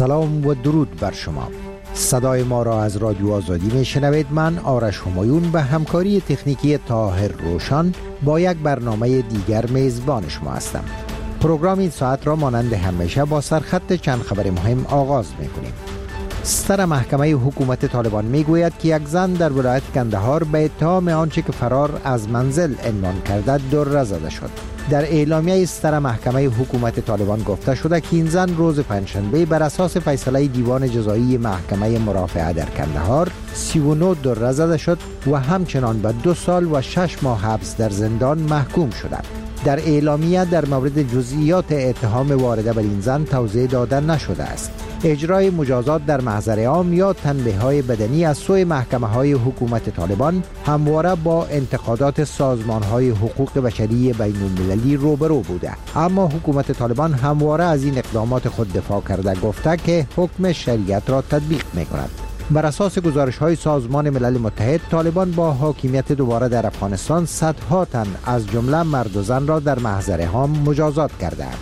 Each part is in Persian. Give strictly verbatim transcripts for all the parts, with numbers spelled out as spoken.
سلام و درود بر شما. صدای ما را از رادیو آزادی می شنوید. من آرش همایون به همکاری تکنیکی طاهر روشن با یک برنامه دیگر میزبان شما هستم. پروگرام این ساعت را مانند همیشه با سرخط چند خبر مهم آغاز می کنیم. ستر محکمه حکومت طالبان می گوید که یک زن در ولایت کندهار به اتهام آنچه که فرار از منزل عنوان کرده دره زده شد. در اعلامیه ستر محکمه حکومت طالبان گفته شده که این زن روز پنجشنبه بر اساس فیصله دیوان جزایی محکمه مرافعه در کندهار سی و نه دره زده شد و همچنان به دو سال و شش ماه حبس در زندان محکوم شده. در اعلامیه در مورد جزئیات اتهام وارده بر این زن توضیح داده نشده است. اجرای مجازات در محضر عام یا تنبیه‌های بدنی از سوی محکمه‌های حکومت طالبان همواره با انتقادات سازمان‌های حقوق بشری بین‌المللی روبرو بوده، اما حکومت طالبان همواره از این اقدامات خود دفاع کرده، گفته که حکم شریعت را تطبیق می‌کند. بر اساس گزارش‌های سازمان ملل متحد، طالبان با حاکمیت دوباره در افغانستان صدها تن از جمله مرد و زن را در محضر عام مجازات کردند.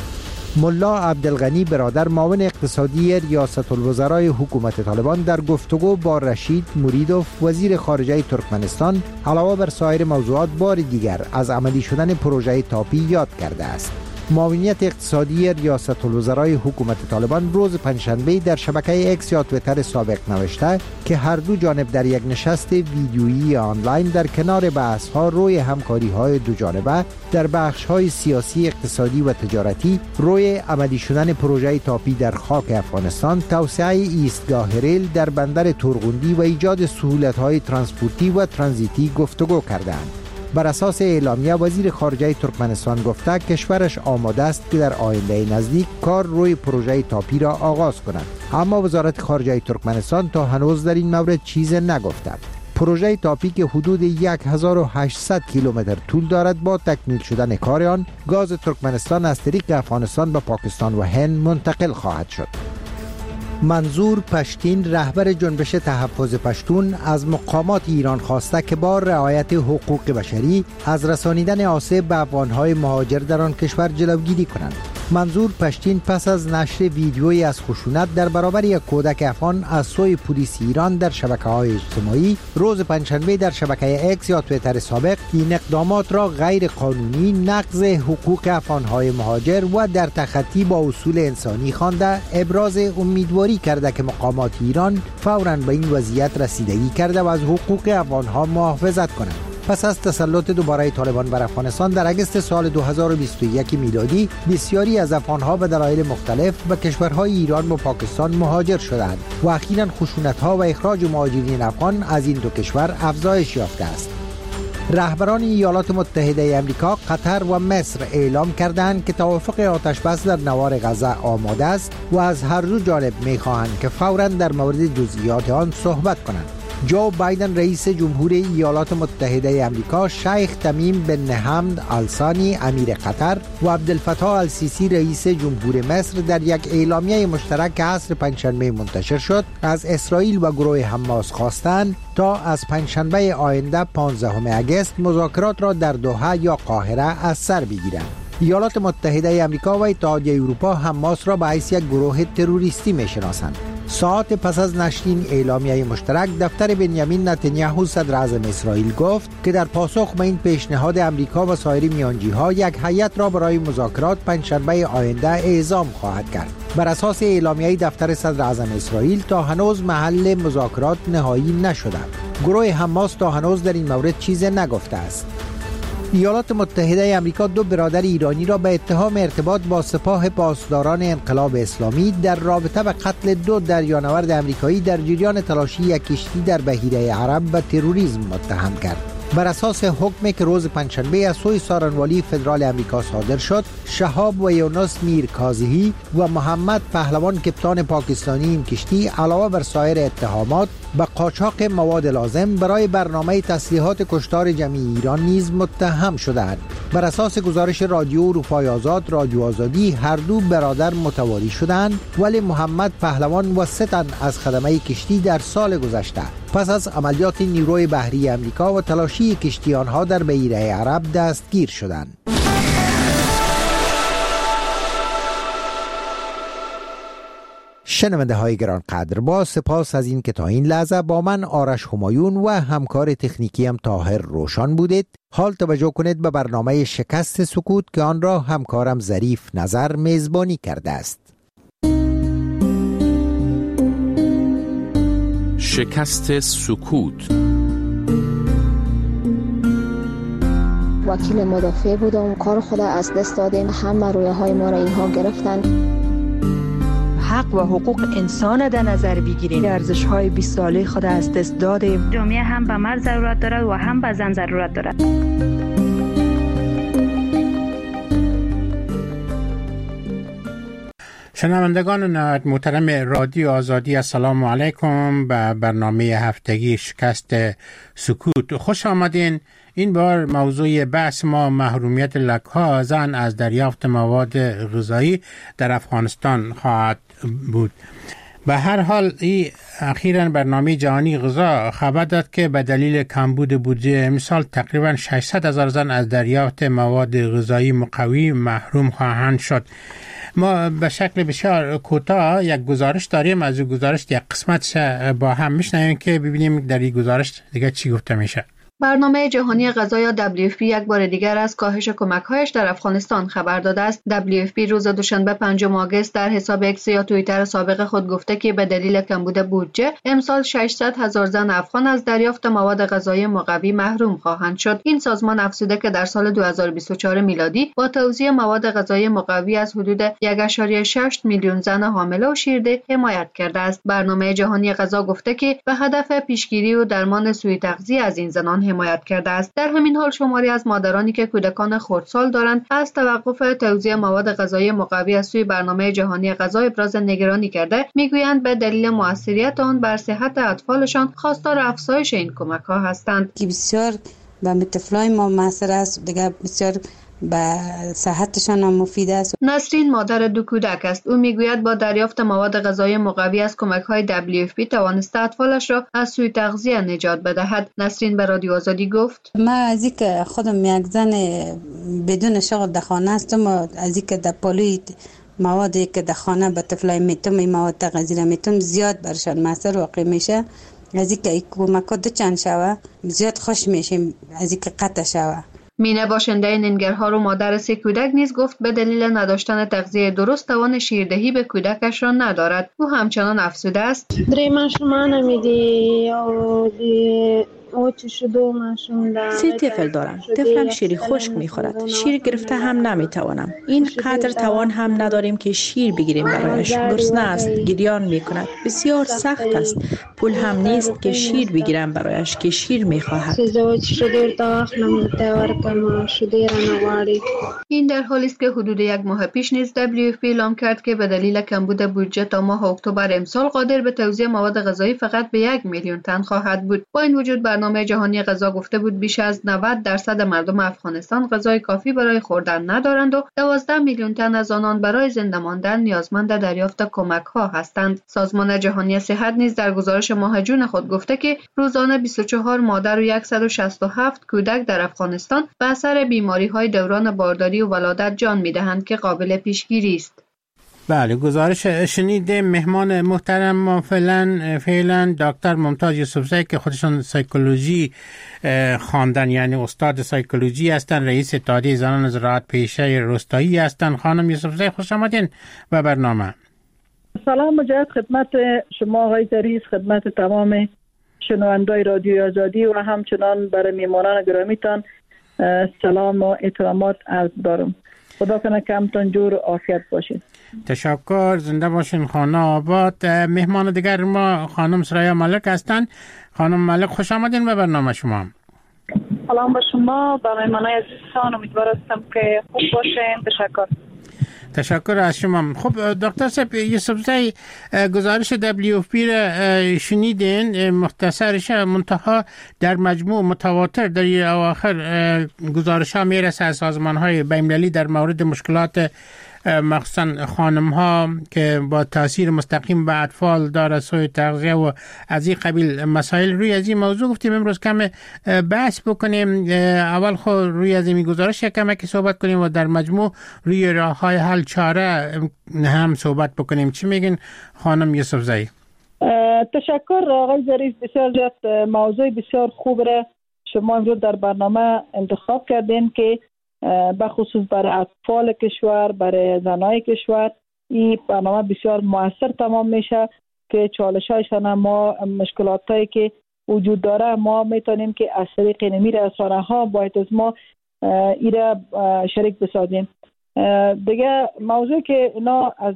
ملا عبدالغنی برادر، معاون اقتصادی ریاست الوزرای حکومت طالبان، در گفتگو با رشید موریدوف وزیر خارجه ترکمنستان علاوه بر سایر موضوعات بار دیگر از عملی شدن پروژه تاپی یاد کرده است. معاونیت اقتصادی ریاست الوزرای حکومت طالبان روز پنجشنبه در شبکه اکس یا تویتر سابق نوشته که هر دو جانب در یک نشست ویدیویی آنلاین در کنار بحث‌ها روی همکاری‌های دو جانبه در بخش‌های سیاسی، اقتصادی و تجارتی روی عملی شدن پروژه تاپی در خاک افغانستان، توسعه ایستگاه ریل در بندر تورغوندی و ایجاد سهولت‌های ترانسپورتی و ترانزیتی گفتگو کردند. بر اساس اعلامیه، وزیر خارجه ترکمنستان گفته کشورش آماده است که در آینده نزدیک کار روی پروژه تاپی را آغاز کند، اما وزارت خارجه ترکمنستان تا هنوز در این مورد چیز نگفته. پروژه تاپی که حدود هزار و هشتصد کیلومتر طول دارد، با تکمیل شدن کار آن گاز ترکمنستان از طریق افغانستان به پاکستان و هند منتقل خواهد شد. منظور پشتین، رهبر جنبش تحفظ پشتون، از مقامات ایران خواسته که با رعایت حقوق بشری از رسانیدن آسیب به افغان‌های مهاجر در آن کشور جلوگیری کنند. منظور پشتین پس از نشر ویدیویی از خشونت در برابر یک کودک افغان از سوی پلیس ایران در شبکه‌های اجتماعی روز پنجشنبه در شبکه اکس یا تویتر سابق این اقدامات را غیر قانونی، نقض حقوق افغان‌های مهاجر و در تخطی با اصول انسانی خوانده، ابراز امیدواری کرده که مقامات ایران فوراً به این وضعیت رسیدگی کرده و از حقوق افغان‌ها محافظت کنند. پس از تسلط دوباره طالبان بر افغانستان در اگست سال دو هزار و بیست و یک میلادی، بسیاری از افغان‌ها به دلایل مختلف به کشورهای ایران و پاکستان مهاجر شدند و اخیراً خشونت‌ها و اخراج مهاجرین افغان از این دو کشور افزایش یافته است. رهبران ایالات متحده آمریکا، قطر و مصر اعلام کردند که توافق آتش‌بس در نوار غزه آماده است و از هر دو جانب می‌خواهند که فوراً در مورد جزئیات آن صحبت کنند. جو بایدن رئیس جمهور ایالات متحده آمریکا، شیخ تمیم بن حمد آل-ثانی امیر قطر و عبدالفتاح السیسی رئیس جمهور مصر در یک اعلامیه مشترک که عصر پنجشنبه منتشر شد، از اسرائیل و گروه حماس خواستند تا از پنجشنبه آینده پانزدهم اگست مذاکرات را در دوحه یا قاهره از سر بگیرند. ایالات متحده آمریکا و اتحادیه اروپا حماس را به حیث یک گروه تروریستی می‌شناسند. ساعت پس از نشر این اعلامیه مشترک، دفتر بنیامین نتانیاهو صدر اعظم اسرائیل گفت که در پاسخ به این پیشنهاد امریکا و سایر میانجی‌ها یک هیئت را برای مذاکرات پنجشنبه آینده اعزام خواهد کرد. بر اساس اعلامیه دفتر صدر اعظم اسرائیل، تا هنوز محل مذاکرات نهایی نشده. گروه حماس تا هنوز در این مورد چیزی نگفته است. ایالات متحده آمریکا دو برادر ایرانی را به اتهام ارتباط با سپاه پاسداران انقلاب اسلامی در رابطه به قتل دو دریانورد آمریکایی در جریان تلاشی یک کشتی در بحیره عرب به تروریسم متهم کرد. بر اساس حکمی که روز پنجشنبه از سوی سارنوالی فدرال آمریکا صادر شد، شهاب و یونس میر کاظمی و محمد پهلوان کپتان پاکستانی این کشتی علاوه بر سایر اتهامات به قاچاق مواد لازم برای برنامه تسلیحات کشتار جمعی ایران نیز متهم شدند. بر اساس گزارش رادیو اروپای آزاد، رادیو آزادی، هر دو برادر متواری شدند، ولی محمد پهلوان و سه تن از خدمه کشتی در سال گذشته پس از عملیات نیروی بحری آمریکا و تلاشی کشتی آنها در بحیره عرب دستگیر شدند. شنونده های گرانقدر، با سپاس از این که تا این لحظه با من آرش همایون و همکار تکنیکیم طاهر روشن بودید. حال توجه کنید به برنامه شکست سکوت که آن را همکارم ظریف نظر میزبانی کرده است. شکست سکوت. وکیل مدافع بودم، کار خود از دست دادیم، همه رویه های ما را اینها گرفتن. حق و حقوق انسان در نظر بگیریم، ارزش های بیست ساله خود از دست دادیم. جامعه هم به مرد ضرورت دارد و هم به زن ضرورت دارد. شنوندگان نهایت محترم رادیو آزادی، السلام علیکم به برنامه هفتگی شکست سکوت. خوش آمدین. این بار موضوع بحث ما محرومیت لک‌ها زن از دریافت مواد غذایی در افغانستان خواهد بود. به هر حال این اخیراً برنامه جهانی غذا خبر داد که به دلیل کمبود بودجه امسال تقریباً ششصد هزار زن از دریافت مواد غذایی مقوی محروم خواهند شد. ما به شکل بسیار کوتاه یک گزارش داریم، از این گزارش یک قسمت با هم میشنویم که ببینیم در این گزارش دیگه چی گفته میشه. برنامه جهانی غذا یا دبلیو اف پی یک بار دیگر از کاهش کمک‌هایش در افغانستان خبر داده است. دبلیو اف پی روز دوشنبه پنجم آگوست در حساب اکس یا توییتر سابق خود گفته که به دلیل کمبود بودجه امسال ششصد هزار زن افغان از دریافت مواد غذایی مقوی محروم خواهند شد. این سازمان افزوده که در سال دو هزار و بیست و چهار میلادی با توزیع مواد غذایی مقوی از حدود یک ممیز شش میلیون زن حامله و شیرده حمایت کرده است. برنامه جهانی غذا گفته که به هدف پیشگیری و درمان سوء تغذیه از این زنان حمایت کرده است. در همین حال شماری از مادرانی که کودکان خردسال دارند از توقف توزیع مواد غذایی مقوی از سوی برنامه جهانی غذا ابراز نگرانی کرده، میگویند به دلیل موثریت آن بر صحت اطفالشان خواستار افزایش این کمک‌ها هستند. که بسیار به طفلای ما موثر است، دیگه بسیار به صحتشان هم مفید است. نسرین مادر دو کودک است. او میگوید با دریافت مواد غذایی مقوی از کمک‌های دبلیو اف پی توانسته اطفالش را از سوء تغذیه نجات بدهد. نسرین به رادیو آزادی گفت: من از اینکه خودم یک زن بدون شغل در خانه هستم و از اینکه در پالوی موادی که در خانه به طفلای میتم این مواد تغذیه میتم زیاد برشان موثر واقع میشه، از اینکه این کمک‌ها دو چند شوه زیاد خوش میشیم از اینکه قطع شوه. مینه باشنده ننگرهار و مادر سه کودک نیز گفت به دلیل نداشتن تغذیه درست توان شیردهی به کودکش را ندارد. او همچنان افسوده است: درې ماشومان مې دي او د سه طفل دارم. طفلم شیر خشک میخورد. شیر گرفته هم نمیتوانم. این قدر توان هم نداریم که شیر بگیریم برایش. گرسنه است، گریان میکند. بسیار سخت است. پول هم نیست که شیر بگیرم برایش که شیر میخواهد. این در حالی است که حدود یک ماه پیش نیز دبلیو اف پی اعلام کرد که به دلیل کمبود بودجه تا ماه اکتبر امسال قادر به توزیع مواد غذایی فقط به یک میلیون تن خواهد بود. با این وجود برنامه جهانی غذا گفته بود بیش از نود درصد مردم افغانستان غذای کافی برای خوردن ندارند و دوازده میلیون تن از آنان برای زنده ماندن نیازمند دریافت کمک‌ها هستند. سازمان جهانی صحت نیز در گزارش ماه جون خود گفته که روزانه بیست و چهار مادر و صد و شصت و هفت کودک در افغانستان به اثر بیماری‌های دوران بارداری و ولادت جان می‌دهند که قابل پیشگیری است. بله، گزارش شنیده. مهمان محترم ما فعلا فعلا دکتر ممتاز یوسفزی که خودشون سایکولوژی خواندن، یعنی استاد سایکولوژی هستن، رئیس اتحادیه زنان زراعت پیشه روستایی هستن. خانم یوسفزی خوش آمدین به برنامه. سلام مجدد خدمت شما آقای ظریف، خدمت تمام شنوندای رادیو آزادی و همچنان برای میهمانان گرامیتان سلام و احترامات عرض دارم. خدا کنه که همتون جور و عافیت باشید. تشکر، زنده باشین خانه آباد. مهمان دیگر ما خانم سریا ملک هستند. خانم ملک خوش آمدین به برنامه شما. سلام به شما، به مهمانای عزیزتان، امیدوار هستم که خوب باشین. تشکر. تشکر از شما. خب دکتر صاحب یوسفزی، گزارش دبلیو اف پی را شنیدین، مختصرش منتها در مجموع متواتر در اواخر گزارش ها میرسه از سازمان های بین‌المللی در مورد مشکلات مخصوصا خانم ها که با تاثیر مستقیم به اطفال داره، سوی تغذیه و از این قبیل مسائل. روی از این موضوع گفتیم امروز کم بحث بکنیم. اول خود روی از این گزارش کم که صحبت کنیم و در مجموع روی راه های حل چاره هم صحبت بکنیم. چی میگین خانم یوسف زایی؟ تشکر آقای ظریف، بسیار زیاد موضوع بسیار خوب را شما امروز در برنامه انتخاب کردین که به خصوص برای اطفال کشور، برای زنای کشور این برنامه بسیار موثر تمام میشه که چالش هایشان ما مشکلات هایی که وجود داره ما میتونیم که از طریق نمی رسانه ها باید از ما ایره شریک بسازیم. دیگه موضوع که اینا از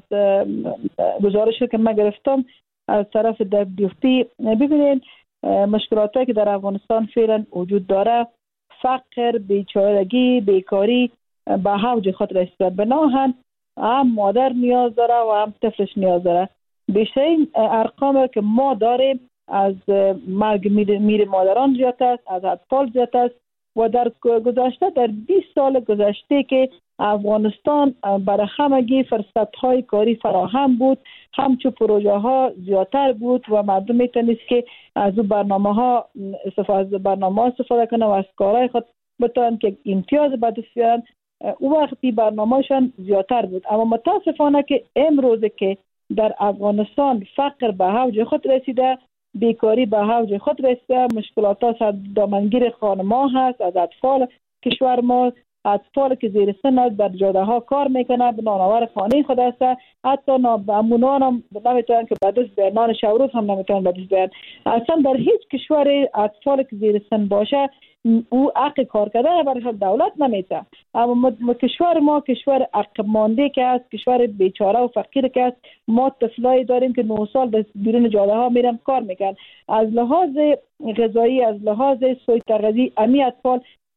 گزارشی که من گرفتم از طرف دبلیو اف پی، ببینید مشکلاتی که در افغانستان فعلا وجود داره، فقر، بیچارگی، بیکاری به اوج خود رسیده. بناهن هم مادر نیاز داره و هم طفلش نیاز داره. بیشترین ارقام که ما داریم از مرگ میر مادران زیاد است، از اطفال زیاد است و در گذشته در بیست سال گذشته که افغانستان برای همگی فرصت های کاری فراهم بود، همچو پروژه ها زیادتر بود و مردم میتونست که از اون برنامه ها استفاده برنامه ها استفاده کنن و از کارهای خود بتونن که امتیاز به دست بیارن. اون وقتی برنامه‌شان زیادتر بود. اما متاسفانه که امروز که در افغانستان فقر به اوج خود رسیده، بیکاری به اوج خود رسیده، مشکلات ها از دامنگیر خانم‌ها هست، از اطفال کشور ما، اطفال که زیر سن بر جاده ها کار میکنه، به نانآور خانه خود است، حتی نامونان هم نمیتونن که به دست بیارن، نان شب روز هم نمیتونن به دست بیارن. اصلا در هیچ کشور اطفال که زیر سن باشه او حق کار کردن برای دولت نمیده. اما کشور ما کشور عقب مانده که است، کشور بیچاره و فقیر که است. ما طفلایی داریم که نه سال بیرون جاده ها میرن کار میکنن. از لحاظ غذایی، از لحاظ سوی تغذیه، امی اطفال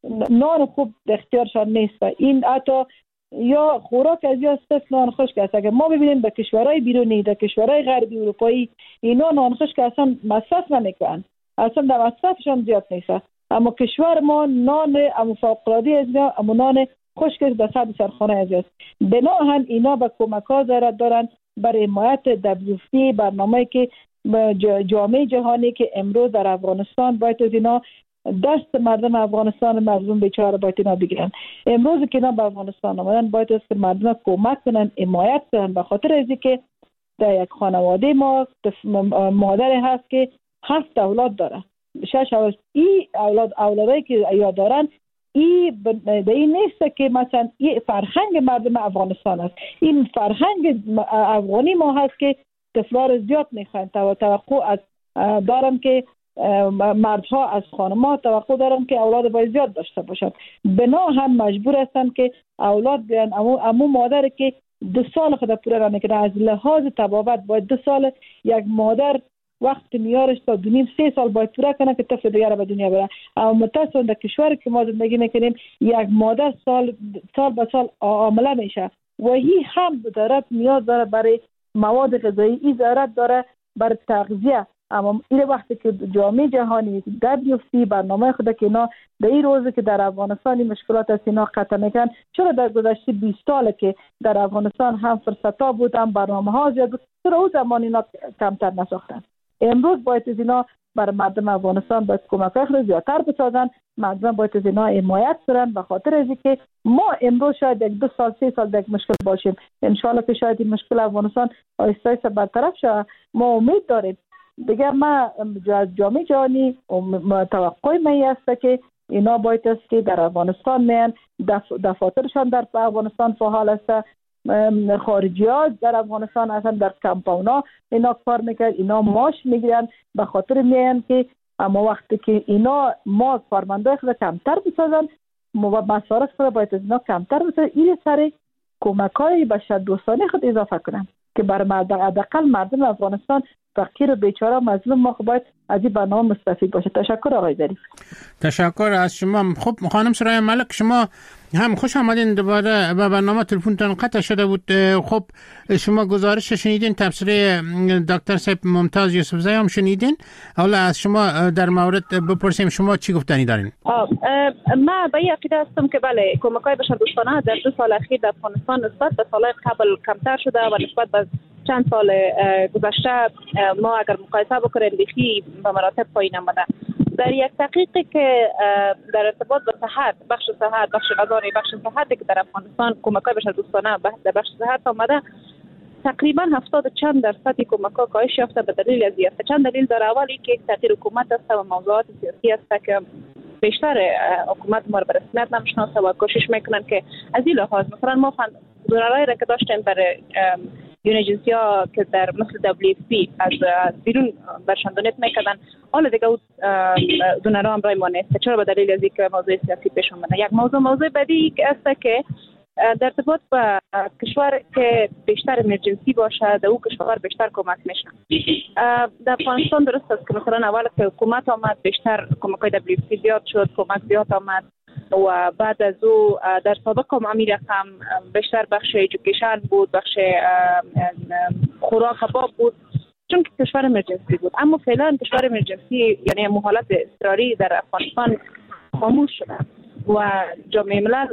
نان خوب اختیارشان نیست. این حتی یا خوراک از یا صرف نان خشک است. اگر ما ببینیم به کشورهای بیرونی، در کشورهای غربی اروپایی، اینا نان خشک اصلا مصرف نمیکنن، اصلا در مصرفشان زیاد نیست. اما کشور ما نان اما فوق‌العاده از اما نان خشک در صد سرخانه از است. بناهن اینا به کمک ها دارن برای حمایت دبلیو اف پی، برنامه‌ای که جامعه جهانی که امروز در افغانستان باید از اینا دست مردم افغانستان، مردم بیچاره باید اینا بگیرن. امروز که اینا به افغانستان آمدن باید از مردم کمک کنن، حمایت کنن، به خاطر اینکه که در یک خانواده ما مادر هست که هفت اولاد داره، شش اولاد. این اولاد اولادایی که یا دارن این به این نیست که مثلا این فرهنگ مردم افغانستان است. این فرهنگ افغانی ما هست که طفلا رو زیاد میخواین. توقع از دارم که مردها از خانم‌ها توقع دارن که اولاد باید زیاد داشته باشند. بنا هم مجبور هستن که اولاد بیان. امو, امو مادر که دو سال خود پوره را نکنه، از لحاظ تبابت باید دو سال یک مادر وقت میارش تا دو نیم سه سال باید پوره کنه که طفل دیگر به دنیا بره. اما متاسفانه در کشوری که ما زندگی میکنیم یک مادر سال سال به سال عامله میشه و هی هم ضرورت نیاز داره برای مواد غذایی، این ضرورت داره برای تغذیه. اما این وقتی که جامعه جهانی دبلیو اف پی برنامه خود که اینا در این روزی که در افغانستان مشکلات از اینا قطع میکنن، چرا در گذشته بیست سال که در افغانستان هم فرصت ها بود، هم برنامه ها زیاد بود، چرا اون زمان اینا کمتر نساختن؟ امروز باید از اینا بر مردم افغانستان باید کمک خود زیادتر بسازن. مردم باید از اینا حمایت کنن، به خاطر اینکه ما امروز شاید یک دو سال سه سال یک مشکل باشیم، ان شاء الله که شاید این مشکل افغانستان آهسته آهسته برطرف شه. ما امید داریم. دیگر ما جامعه جهانی توقع می است که اینا باید است که در افغانستان میان، دف... دفاترشان در افغانستان فعال است، خارجی ها در افغانستان اصلا در کمپاونا اینا کار میکرد، اینا ماش میگیرن، به خاطر میان که اما وقتی که اینا ما کارمندای خود کمتر بسازن، مصارف خود باید از اینا کمتر بسازن، این سر کمک های بشر دوستانه خود اضافه کنن که بر مردم، حداقل مردم افغانستان فقیر و بیچاره مظلوم ما باید از این برنامه مستفید باشه. تشکر آقای ظریف. تشکر از شما. خب خانم سرای ملک، شما هم خوش آمدین دوباره و برنامه تلفنتون قطع شده بود. خب شما گزارش شنیدین، تبصره دکتر صاحب ممتاز یوسفزی هم شنیدین. حالا از شما در مورد بپرسیم شما چی گفتنی دارین؟ ما به این عقیده هستم که بله کمک‌های بشردوستانه در دو سال اخیر در افغانستان نسبت به سالهای قبل کمتر شده و نسبت به چند سال گذشته ما اگر مقایسه بکنیم بیخی به مراتب پایین آمده. در یک تحقیقی که در ارتباط با صحت، بخش صحت، بخش غذایی، بخش صحتی که در افغانستان کمک‌های بشردوستانه در بخش صحت آمده، تقریبا هفتاد چند درصد کمک‌ها کاهش یافته به دلیل از است. چند دلیل داره. اولی که یک تغییر حکومت است و موضوعات سیاسی است که بیشتر حکومت ما رو به رسمیت نمیشناسه و کوشش میکنن که از این لحاظ مثلا ما دورایی را که داشتیم برای یونیجنسی ها که در مثل دبلیو اف پی از بیرون برشندونیت میکردن، حالا دیگه دونرها هم رای ما نیست. چرا؟ به دلیل از اینکه موضوع سیاسی پیش اومده. یک موضوع موضوع بعدی است که در ارتباط با کشور که بیشتر امرجنسی باشه در او کشور بیشتر کمک میشن. در افغانستان درست است که مثلا اول که حکومت آمد بیشتر کمک‌های دبلیو اف پی زیاد شد، کمک زیاد آمد و بعد از او در سابق هم همین رقم بیشتر بخش ایژوکیشن بود، بخش خوراک کباب بود چون که کشور امرجنسی بود. اما فعلا کشور امرجنسی یعنی حالت اضطراری در افغانستان خاموش شده و جامعه ملل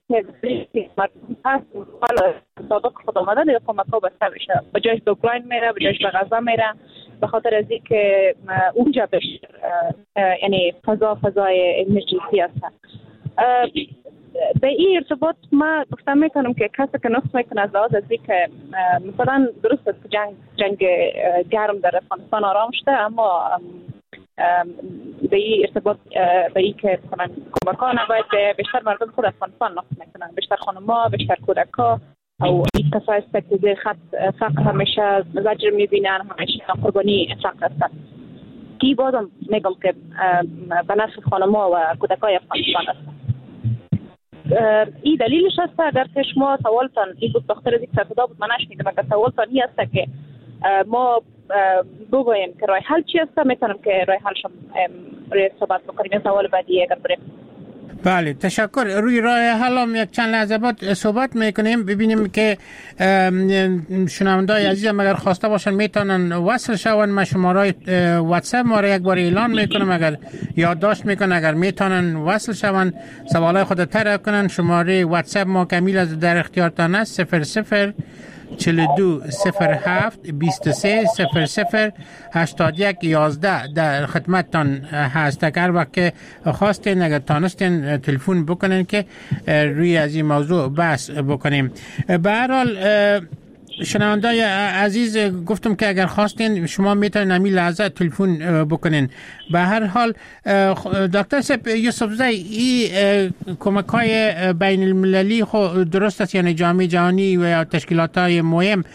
هست حالا سابق خود آمده دیگه کمک ها بسته بشه، به جایش به اوکراین میره، به جایش به غزه میره، به خاطر از اینکه اونجا بیشتر یعنی فضا فضای امرجنسی هست. به این ارتباط ما گفتم میکنم که کسی که نقص میکنه از لحاظ از اینکه مثلا درست است که جنگ جنگ گرم در افغانستان آرام شده، اما به این ارتباط به این که مثلا کمک‌ها نباید بیشتر مردم خود افغانستان نقص میکنن، بیشتر خانم‌ها، بیشتر کودک‌ها او این کسایی است که زیر خط فقر همیشه زجر میبینن، همیشه قربانی فقر هستن. کی بازم میگم که به نفع خانم‌ها و کودک‌های افغانستان است. این دلیلش است اگر که شما سوالتان این بود بخاطر از یک صدا بود من نشنیدم، اگر سوالتان این است که ما بگویم که راه حل چی است، میتونم که راه حلش روی صحبت بکنیم. سوال بعدی اگر بریم. بله تشکر. روی راه حل هم یک چند لحظه بعد صحبت میکنیم. ببینیم که شنوندای عزیزم اگر خواسته باشن میتونن وصل شون. ما شماره واتساپ ما را یک بار اعلان میکنم، اگر یادداشت میکنن اگر میتونن وصل شون سوالای خود طرح کنن. شماره واتساپ ما کمیل از در اختیارتان است صفر صفر چهل و دو صفر هفت بیست و سه صفر صفر هشتاد و یک یازده در خدمتتان هست. اگر وقت خواستین اگر تانستین تلفن بکنین که روی از این موضوع بحث بکنیم. به هر حال شنوندای عزیز گفتم که اگر خواستین شما میتونین همین لحظه تلفن بکنین. به هر حال دکتر صاحب یوسفزی این کمک های بین المللی خود درست است، یعنی جامعه جهانی و تشکیلات های مهم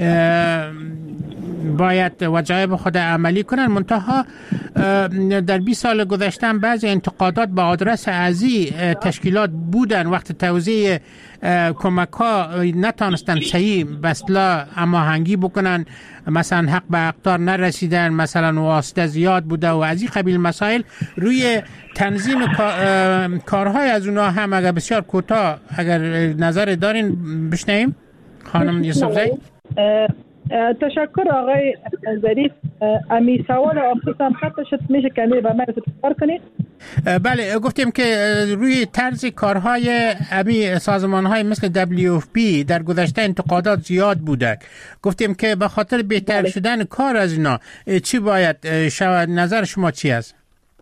باید وجایب خود عملی کنن، منتها در بیست سال گذشته بعضی انتقادات به آدرس ازی تشکیلات بودن وقت توزیع کمک ها نتانستن صحیح بسلا اما هنگی بکنن، مثلا حق به اقدار نرسیدن، مثلا واسطه زیاد بوده و از این قبیل مسائل. روی تنظیم کارهای از اونها هم اگر بسیار کوتاه اگر نظر دارین بشنویم. خانم یوسفزی. تشکر آقای ظریف. امی سوال آخرتان خط شد، میشه کمی به من تفسیر کنید؟ بله گفتیم که روی طرز کارهای امی سازمانهای مثل دبلیو اف پی در گذشته انتقادات زیاد بوده. گفتیم که به خاطر بهتر بله. شدن کار از اینا چی باید شود؟ نظر شما چی است؟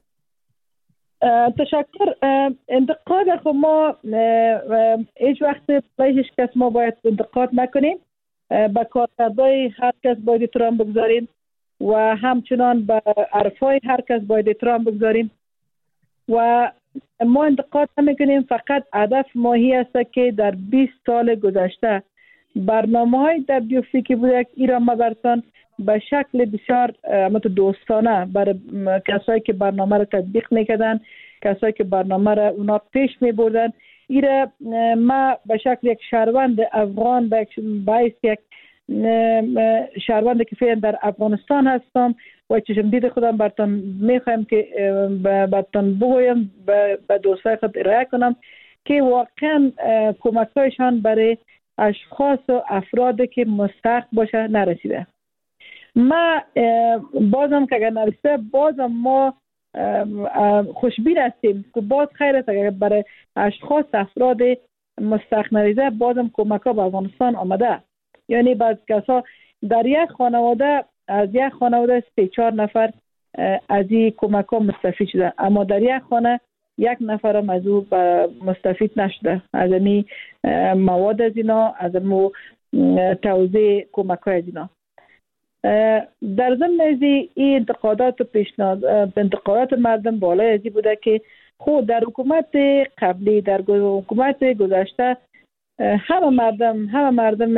تشکر. انتقاد خب ما هیچ وقت هیچ کس ما باید انتقاد نکنیم، به کارکردهای هر کس باید احترام بگذاریم و همچنان به حرفای هر کس باید احترام بگذاریم و ما انتقاد نمیکنیم. فقط هدف ماهی است که در بیست سال گذشته برنامه های دبلیو اف پی که بوده ایران مبرتان به شکل بسیار دوستانه برای کسایی که برنامه را تطبیق میکردن، کسایی که برنامه را اونا پیش میبردن، ایره ما به شکل یک شهروند افغان باعث یک شهروند که فعلا در افغانستان هستم و چشم دید خودم براتون میخوایم که براتون بگویم به دوستای خود ارائه کنم که واقعا کمک‌هایشان برای اشخاص و افرادی که مستحق باشه نرسیده. ما بازم که اگر نرسیده بازم ما خوشبین هستیم که باز خیر است اگر برای اشخاص افراد مستحق نرسیده بازم کمک ها به افغانستان آمده. یعنی بعض کسا در یک خانواده از یک خانواده سه چهار نفر از این کمک ها مستفید شده، اما در یک خانه یک نفر هم از او مستفید نشده از این مواد از اینا، از این توزیع کمک های از اینا. در ضمن از این انتقادات و پیشنهاد انتقادات مردم بالای ازی بوده که خود در حکومت قبلی در حکومت گذشته همه مردم همه مردم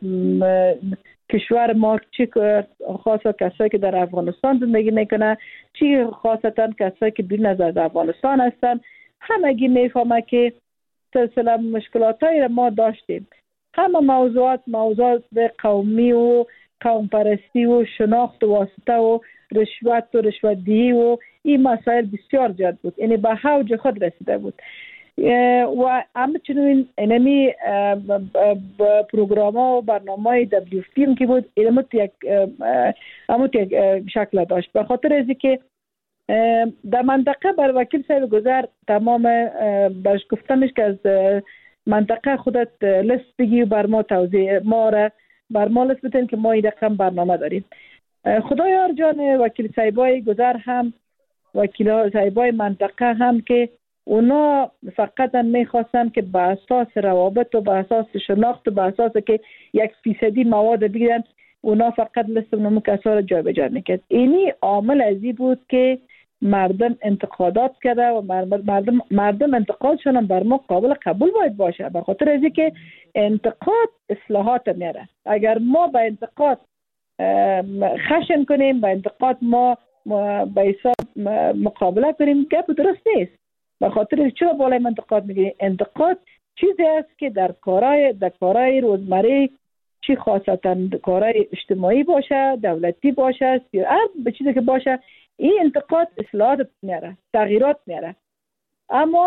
کشور ما چی خاصا کسایی که در افغانستان زندگی میکنه چی خاصتا کسایی که بیرون از افغانستان هستن همگی میفهمه که سلسله مشکلاتایی را ما داشتیم. همه موضوعات موضوعات قومی و قوم پرستی و شناخت و واسطه و رشوت و رشوت‌دهی و این مسائل بسیار زیاد بود، یعنی به اوج خود رسیده بود و همچنین اینمی پروگرام ها و برنامه های دبلیو فیلم که بود اینم یک همون یک شکل داشت. به خاطر ازی که در منطقه بر وکیل صاحب گذر تمام برش گفتمش که از منطقه خودت لست بگی و بر ما توضیح ما را بر ما لست بتین که ما این رقم برنامه داریم. خدایار جان وکیل صاحبای گذر هم وکیل صاحبای منطقه هم که اونا فقط میخواستن که به اساس روابط و به اساس شناخت و به اساس که یک فیصدی مواد بگیرن اونا فقط لست نمو کسا را جای بجای میکرد. اینی عامل ازی بود که مردم انتقادات کرده و مردم مردم انتقادشون هم بر ما قابل قبول باید باشه. به خاطر ازی که انتقاد اصلاحات میاره. اگر ما با انتقاد خشن کنیم با انتقاد ما به حساب مقابله کنیم گپ درست نیست. به خاطر چرا بالای انتقاد میگیریم؟ انتقاد چیزی است که در کارهای در کارهای روزمره چی خاصتا کارهای اجتماعی باشه دولتی باشه یا هر به چیزی که باشه این انتقاد اصلاحات میاره تغییرات میاره. اما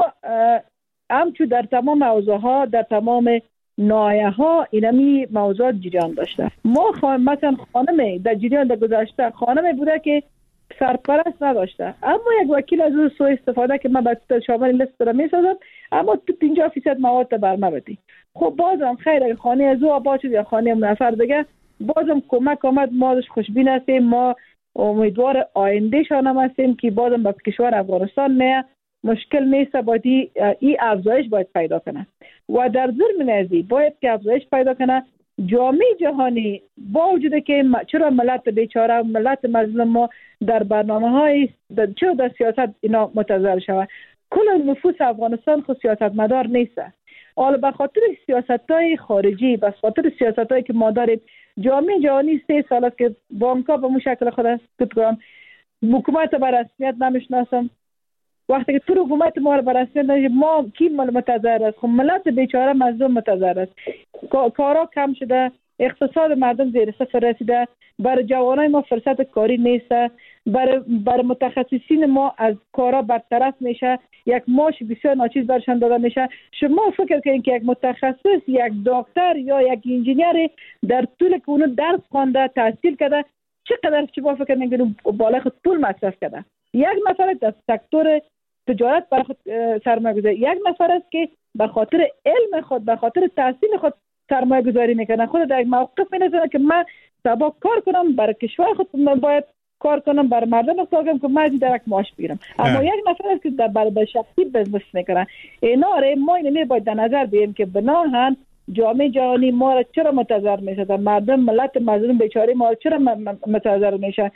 همچو در تمام موضوعها در تمام نایه ها اینمی موضوعات جریان داشته. ما خواهیم مثلا خانم در جریان در گذشته خانم بوده که سرپرست نداشته، اما یک وکیل از او سوء استفاده که من به شامل لیست را میسازم اما تو پنجاه فیصد مواد بر ما بدی. خب بازم خیر خانه از او آباد شد یا خانه نفر دیگه بازم کمک آمد. ما ازش خوشبین هستیم، ما امیدوار آینده شان هم هستیم که بازم به کشور افغانستان نه مشکل نیست باید این افزایش باید پیدا کنه و در ضمن ازی باید که افزایش پیدا کنه. جامعه جهانی با وجود که چرا ملت بیچاره ملت مظلوم ما در برنامه های چرا در سیاست اینا متضرر شود؟ کل نفوس افغانستان خود سیاست مدار نیست. حالا به خاطر سیاست های خارجی به خاطر سیاست هایی که ما داریم جامعه جهانی سه سال است که بانک ها به مو شکل خود است کنم حکومت بر رسمیت نمیشناسم. وقتی که تو حکومت ما بر رسمیت ما کی متضرر است؟ خب ملت بیچاره مظلوم متضرر است. کارا کم شده، اقتصاد مردم زیر صفر رسیده، برای جوانای ما فرصت کاری نیست، برای بر متخصصین ما از کارا برطرف میشه، یک معاش بسیار ناچیز برشان داده میشه. شما فکر کنید که یک متخصص یک دکتر یا یک انجینیر در طول که اونو درس خوانده تحصیل کرده چقدر شما فکر میکنید بالای خود پول مصرف کرده؟ یک نفر در سکتور تجارت برای خود سرمایه گذاری، یک نفر است که به خاطر علم خود به خاطر تحصیل خود سرمایه گذاری میکنه. خود در یک موقف می‌نشینه که من سبا کار کنم برای کشور خود باید کار کنم برای مردم خودم که من در یک معاش بگیرم. اما یک نفر است که در برای شخصی بزنس میکنه. اینا را ما اینو باید در نظر بگیریم که بناهن جامعه جهانی ما را چرا متضرر میشه؟ مردم ملت مظلوم بیچاره ما را چرا متضرر میشه؟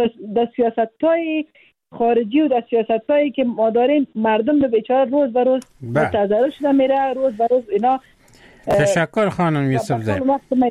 در سیاست‌های خارجی و در سیاستایی که ما داریم مردم به بیچاره روز به روز متضرر شده میره. روز به روز اینا. تشکر خانم یوسف زی.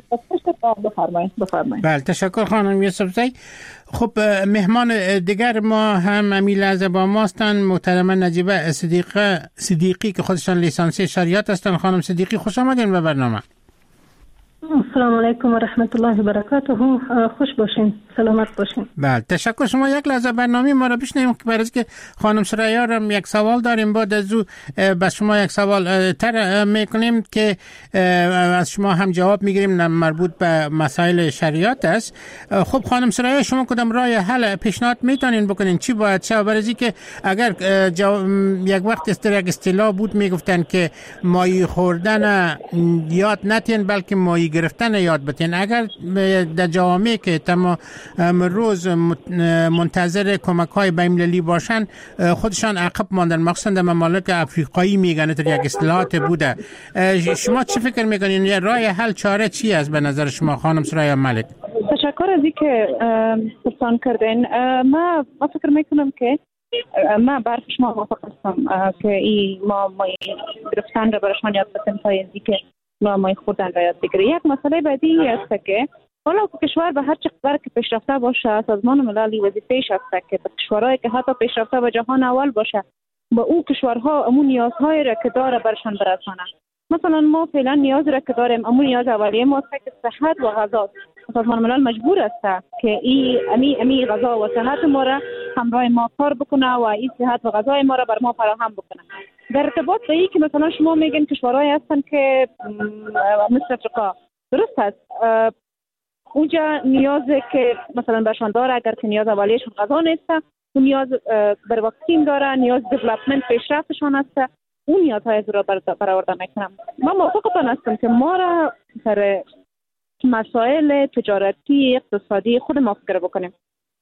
بفرمایید بفرمایید. بله تشکر خانم یوسف زی. خب مهمان دیگر ما هم امیل از با ماستن محترمه نجیبه صدیقه صدیقی که خودشان لیسانسی شریعت هستن. خانم صدیقی خوش آمدین به برنامه. السلام علیکم و رحمت الله و برکاته. خوش باشین، سلامت باشین. بله تشکر. شما یک لحظه برنامه ما را بشنویم که برای که خانم ثریا را یک سوال داریم، بعد از او به شما یک سوال تر میکنیم که از شما هم جواب میگیریم مربوط به مسائل شریعت است. خب خانم ثریا، شما کدام راه حل پیشنهاد میتونین بکنین؟ چی باید شود؟ برای که اگر یک وقت است یک اصطلاح بود میگفتن که ماهی خوردن یاد نتین بلکه ماهی گرفتن یاد بتین. اگر در جوامع که تمام روز منتظر کمک های بین‌المللی باشن خودشان عقب ماندن، مخصوصا در ممالک افریقایی میگن در یک اصطلاحات بوده. شما چی فکر میکنین؟ یا راه حل چاره چی است به نظر شما خانم ثریا ملک؟ تشکر از اینکه پرسان کردین. ما ما فکر میکنم که ما برای شما موافق هستم که این ما ما گرفتن را برشان یاد بتیم تا اینکه ما ماهی خوردن را یاد بگیره. یک مسئله بعدی است که حالا کشور به هر چقدر که پیشرفته باشه، سازمان ملل وظیفه‌اش است که کشورهایی که حتی پیشرفته و جهان اول باشه با او کشورها امون نیازهای را که داره برشان برسانه. مثلا ما فعلا نیاز را که داریم امون نیاز اولیه ما است که صحت و غذا. سازمان ملل مجبور است که این امی امی غذا و صحت ما را همراه ما کار بکنه و این صحت و غذای ما را بر ما فراهم بکنه. در ارتباط به این که مثلا شما میگین کشورهایی هستن که مثل افریقا، درست است، اونجا نیازی که مثلا برشان داره اگر که نیاز اولیه‌شون غذا نیست، اون نیاز بر واکسین داره، نیاز دیولپمنت پیشرفتشان است، اون نیازهای را برآورده میکنم. من موافقتان هستم که ما را سر مسائل تجارتی اقتصادی خود ما فکر بکنیم.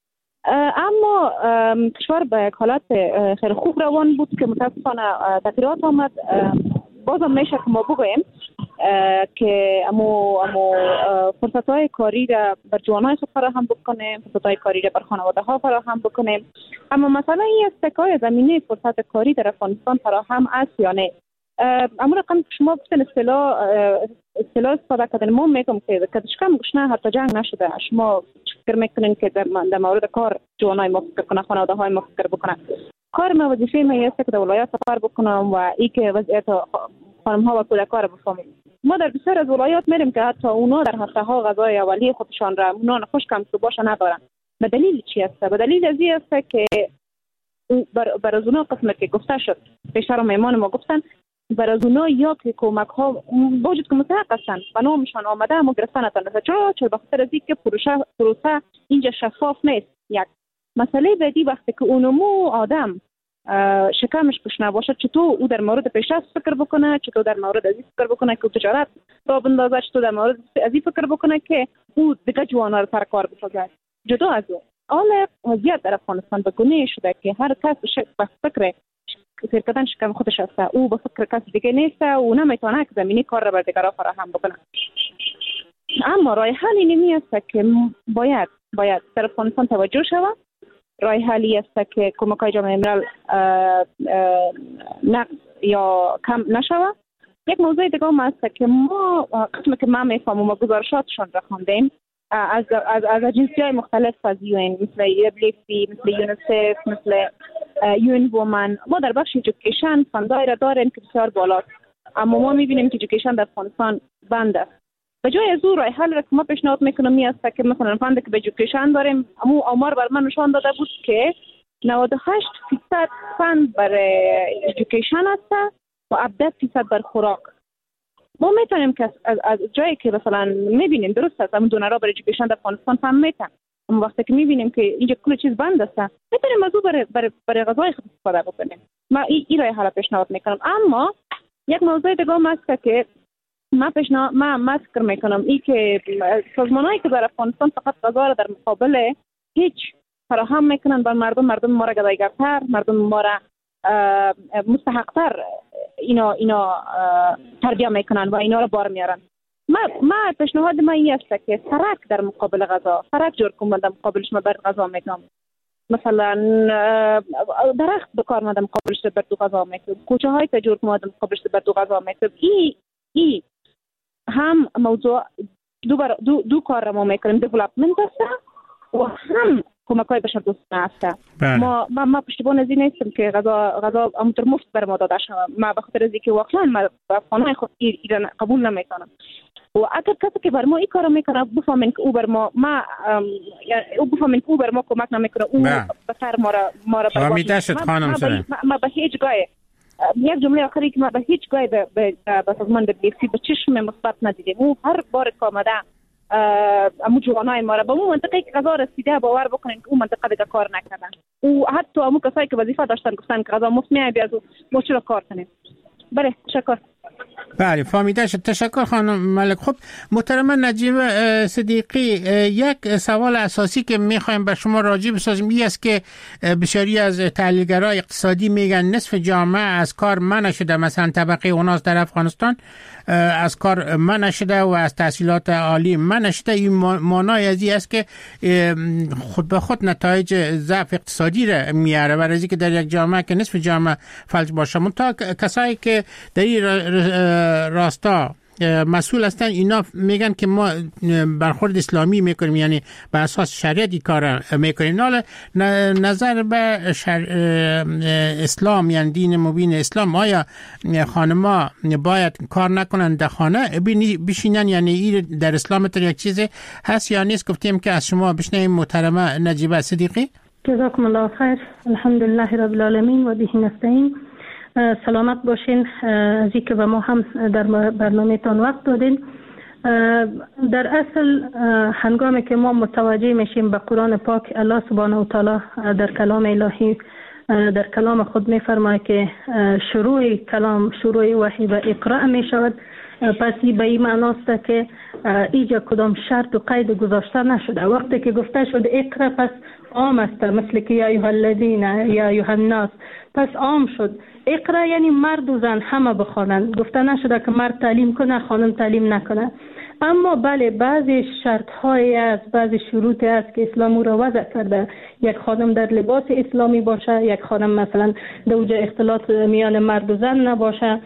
اما کشور به یک حالت خیلی خوب روان بود که متاسفانه تغییرات آمد. بازم میشه که ما بگوییم که امو امو فرصت‌های کاری را بر جوانای خود فراهم بکنیم، فرصت‌های کاری را بر خانواده‌ها فراهم بکنیم. اما مسئله این است که زمینه فرصت کاری در افغانستان فراهم است یا نه. اما رقم شما گفتن اصطلاح اصطلاح استفاده کردن، ما میگم که کدشکم گشنه حتی جنگ نشده. شما فکر میکنین که در, در مورد کار جوانای ما فکر کنه، خانواده های ما فکر بکنه. کار ما وظیفه ما است که در ولایات سفر بکنم و ای که وضعیت خانم ها و کودکان را بفهمیم. ما در بسیار از ولایات میریم که حتی اونا در هفته ها غذای اولیه خودشان را اونا خوش کم تو باشه ندارن. به دلیل چی است؟ به دلیل از این است که بر بر از اونا قسمه که گفته شد پیشتر میمان ما گفتن بر از اونا یا که کمک ها باید که مستحق هستن و نامشان آمده اما گرفتن نتونسته. چرا؟ چرا به خاطر از اینکه پروسه پروسه اینجا شفاف نیست. یک مسئله بعدی وقتی که اونمو آدم شکمش گشنه باشه، چطور او در مورد پیشرفت فکر بکنه، چطور در مورد از این فکر بکنه که تجارت را بندازه، چطور در مورد از این فکر بکنه که او دیگه جوانا رو سر کار بسازه. جدا از او حالا وضعیت در افغانستان به گونه شده که هر کس به فکر فکر کردن شکم خودش است، او به فکر کس دیگه نیست و نمیتونه که زمینی کار را بر دیگران فراهم بکنه. اما راه حل اینمی است که باید باید در افغانستان توجه شود. راه حلی است که کمک‌های جامعه ملل نقص یا کم نشود. یک موضوع دیگه هم است که ما قسمی که ما میفهمیم و گزارشاتشان را خواندیم از از از اجنسی‌های مختلف از یو ان مثل دبلیو اف پی، مثل یونیسف، مثل یو ان وومن، ما در بخش ایژوکیشن فندای را داریم که بسیار بالاست، اما ما می‌بینیم که ایژوکیشن در افغانستان بند است. به جای از اون راه حل را که ما پیشنهاد میکنم می است که مثلا فند که به ایژوکیشن داریم، اما آمار بر من نشان داده بود که نود و هشت درصد فند برای ایژوکیشن است و هفده درصد بر خوراک. ما میتونیم که از, از جایی که مثلا میبینیم درست است اما دونرها برای ایژوکیشن در افغانستان فهم میتن، اما وقتی که میبینیم که اینجا کل چیز بند است میتونیم از اون برای برای برای غذای خود استفاده بکنیم. ما این ای راه حل پیشنهاد میکنم. اما یک موضوع دیگه هم است که ما پیشنهاد ما ما فکر میکنم ای که سازمانایی که در افغانستان فقط غذا را در مقابل هیچ فراهم میکنن بر مردم، مردم ما را گدایگرتر، مردم ما را مستحقتر اینا اینا تربیت میکنن و اینا را بار میارن. ما ما پیشنهاد ما این است که سرک در مقابل غذا، سرک جور کنم در مقابلش ما بر غذا میکنم. مثلا درخت بکار ما در مقابلش بر تو غذا میکنم، کوچه های تجور کنم در مقابلش بر تو غذا میکنم. ای ای هم موضوع دو, بر دو, دو کار را ما میکنیم، دیولپمنت است و هم کمک‌های بشردوستانه است. ما ما ما پشتیبان از این نیستم که غذا غذا همونطور مفت بر ما داده شود. ما به خاطر از اینکه واقعا ما خانه خود ایران قبول نمیکنم. و اگر کسی که بر ما این کارو میکنه بفهمین که او بر ما ما او بفهمین که او بر ما کمک نمیکنه، او بهتر ما را ما را برباد. خانم سرین ما به هیچ گاه یک جمله آخری که ما به هیچ گاه به به سازمان دبلیوسی به چشم مثبت ندیدیم. او هر بار که آمده امو جوانای ما را به اون منطقه که غذا رسیده باور بکنین که اون منطقه دیگه کار نکردن. او حتی امو کسایی که وظیفه داشتن گفتن که غذا مفت میاد از ما چرا کار کنیم. بله تشکر. بله فهمیده شد. تشکر خانم ملک. خب محترم نجیبه صدیقی، یک سوال اساسی که میخوایم به شما راجع بسازیم این است که بسیاری از تحلیلگرای اقتصادی میگن نصف جامعه از کار منع شده، مثلا طبقه اوناس در افغانستان از کار منع شده و از تحصیلات عالی منع شده. این معنای از این است که خود به خود نتایج ضعف اقتصادی را میاره، برای اینکه در یک جامعه که نصف جامعه فلج باشه. منتها کسایی که در این راستا مسئول هستن اینا میگن که ما برخورد اسلامی میکنیم، یعنی بر اساس شریعت این کار میکنیم. حالا نظر به اسلام، یعنی دین مبین اسلام، آیا خانما باید کار نکنن در خانه بشینن، یعنی این در اسلام تر یک چیز هست یا نیست؟ گفتیم که از شما بشنویم محترمه نجیبه صدیقی. جزاکم الله خیر. الحمدلله رب العالمین و به نستعین. سلامت باشین از اینکه به ما هم در برنامه تان وقت دادین. در اصل هنگامی که ما متوجه میشیم به قرآن پاک، الله سبحانه و تعالی در کلام الهی در کلام خود میفرماید که شروع کلام شروع وحی به اقرا می شود، پس به این معناست که ایجا کدام شرط و قید گذاشته نشده. وقتی که گفته شد اقرا پس عام است، مثل که یا ایها الذین یا ایها الناس، پس عام شد. اقرا یعنی مرد و زن همه بخوانند. گفته نشده که مرد تعلیم کنه خانم تعلیم نکنه. اما بله بعضی شرط های است، بعضی شروط است که اسلام او را وضع کرده. یک خانم در لباس اسلامی باشه، یک خانم مثلا در اوج اختلاط میان مرد و زن نباشه.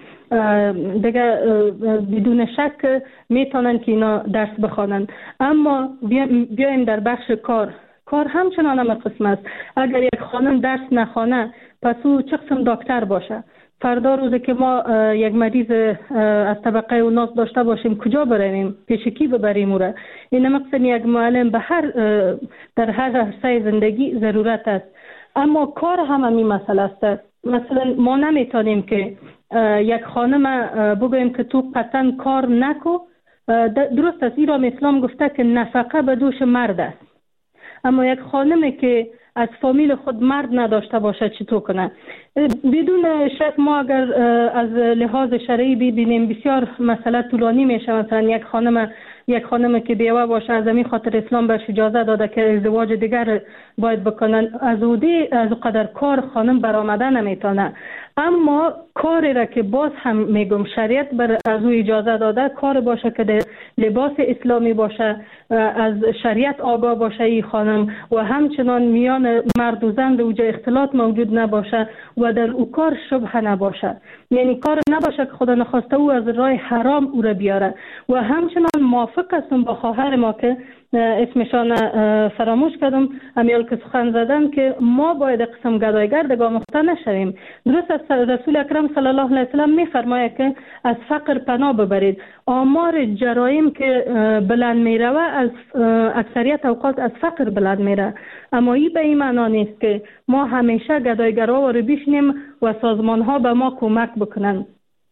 دیگه بدون شک میتونن که اینا درس بخوانند. اما بیایم در بخش کار. کار همچنان هم قسم است. اگر یک خانم درس نخوانه پس او چه قسم دکتر باشه؟ فردا روزی که ما یک مریض از طبقه اوناس داشته باشیم کجا بریم؟ پیش کی ببریم او را؟ این مقصد یک معلم به هر در هر عرصه زندگی ضرورت است. اما کار هم همین مسئله است. مثلا ما نمیتونیم که یک خانم بگوییم که تو قطعا کار نکو. درست است، ایران اسلام گفته که نفقه به دوش مرد است. اما یک خانمی که از فامیل خود مرد نداشته باشه چطور کنه؟ بدون شک ما اگر از لحاظ شرعی ببینیم بسیار مسئله طولانی میشه. مثلا یک خانم یک خانم که بیوه باشه، از همین خاطر اسلام برش اجازه داده که ازدواج دیگر باید بکنن. از اودی از قدر کار خانم برآمده نمیتونه. اما کاری را که باز هم میگم شریعت بر از او اجازه داده، کار باشه که در لباس اسلامی باشه، از شریعت آگاه باشه این خانم، و همچنان میان مرد و زن اوج اختلاط موجود نباشه و در او کار شبهه نباشه. یعنی کار نباشه که خدا نخواسته او از راه حرام او را بیاره. و همچنان موافق هستم با خواهر ما که اسمشان فراموش کردم، امیال که سخن زدن که ما باید قسم گدایگر دگاه مخته نشویم. درست است، رسول اکرم صلی الله علیه وسلم میفرماید که از فقر پناه ببرید. آمار جرایم که بلند میروه از اکثریت اوقات از فقر بلند میره. اما این به این معنا نیست که ما همیشه گدایگرها رو بشنیم و سازمان ها به ما کمک بکنن.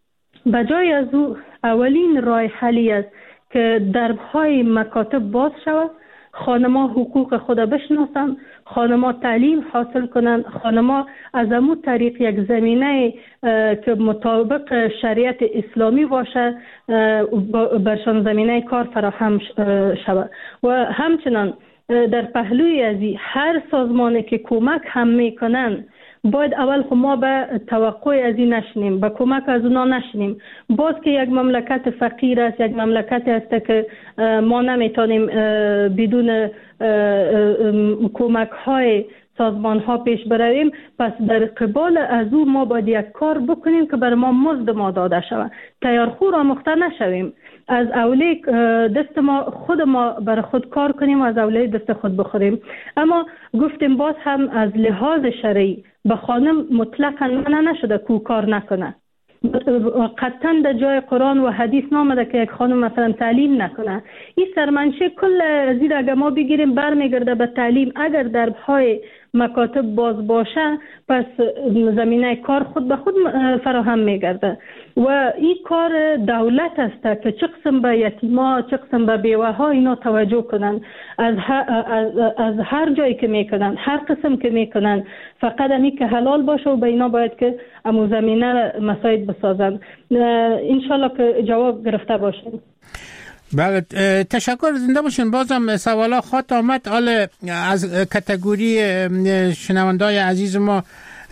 بجای از او اولین راه حلی است که دربهای مکاتب باز شود، خانما حقوق خود بشناسند، خانما تعلیم حاصل کنند، خانما از امو طریق یک زمینه که مطابق شریعت اسلامی باشه برشان زمینه کار فراهم شود. و همچنان در پهلوی ازی هر سازمانی که کمک هم میکنن باید اول خب ما به توقع از این نشنیم، به کمک از اونا نشنیم. باز که یک مملکت فقیر است، یک مملکت است که ما نمیتونیم بدون کمک های سازمان ها پیش برویم، پس در قبال از او ما باید یک کار بکنیم که بر ما مزد ما داده شود. تیارخو را مخته نشویم، از اولی دست ما خود ما بر خود کار کنیم و از اولی دست خود بخوریم. اما گفتیم باز هم از لحاظ شرعی به خانم مطلقاً منع نشده که کار نکنه. قطعاً در جای قرآن و حدیث نامده که یک خانم مثلا تعلیم نکنه. این سرمنشه کل زیر اگر ما بگیریم برمیگرده به تعلیم. اگر در پای مکاتب باز باشه پس زمینه کار خود به خود فراهم میگرده و این کار دولت است که چه قسم به یتیما چه قسم به بیوه ها اینا توجه کنن. از, از, از هر جایی که میکنن، هر قسم که میکنن، فقط امی که حلال باشه و به اینا باید که امو زمینه مساعد بسازن. انشالله که جواب گرفته باشیم. بله، تشکر، زنده باشین. بازم سوالا خواهد آمد. حالا از کتگوری شنوندای عزیز ما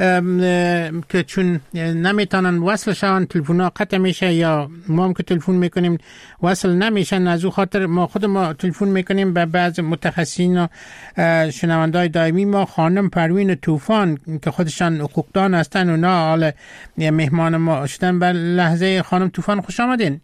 که چون نمیتونن وصل شون، تلفن‌ها قطع میشه یا ما هم که تلفن میکنیم وصل نمیشن، از او خاطر ما خود ما تلفن میکنیم به بعض متخصصین و شنوندای دائمی ما. خانم پروین طوفان که خودشان حقوقدان هستن، اونا حالا مهمان ما شدن. به لحظه خانم طوفان خوش آمدین.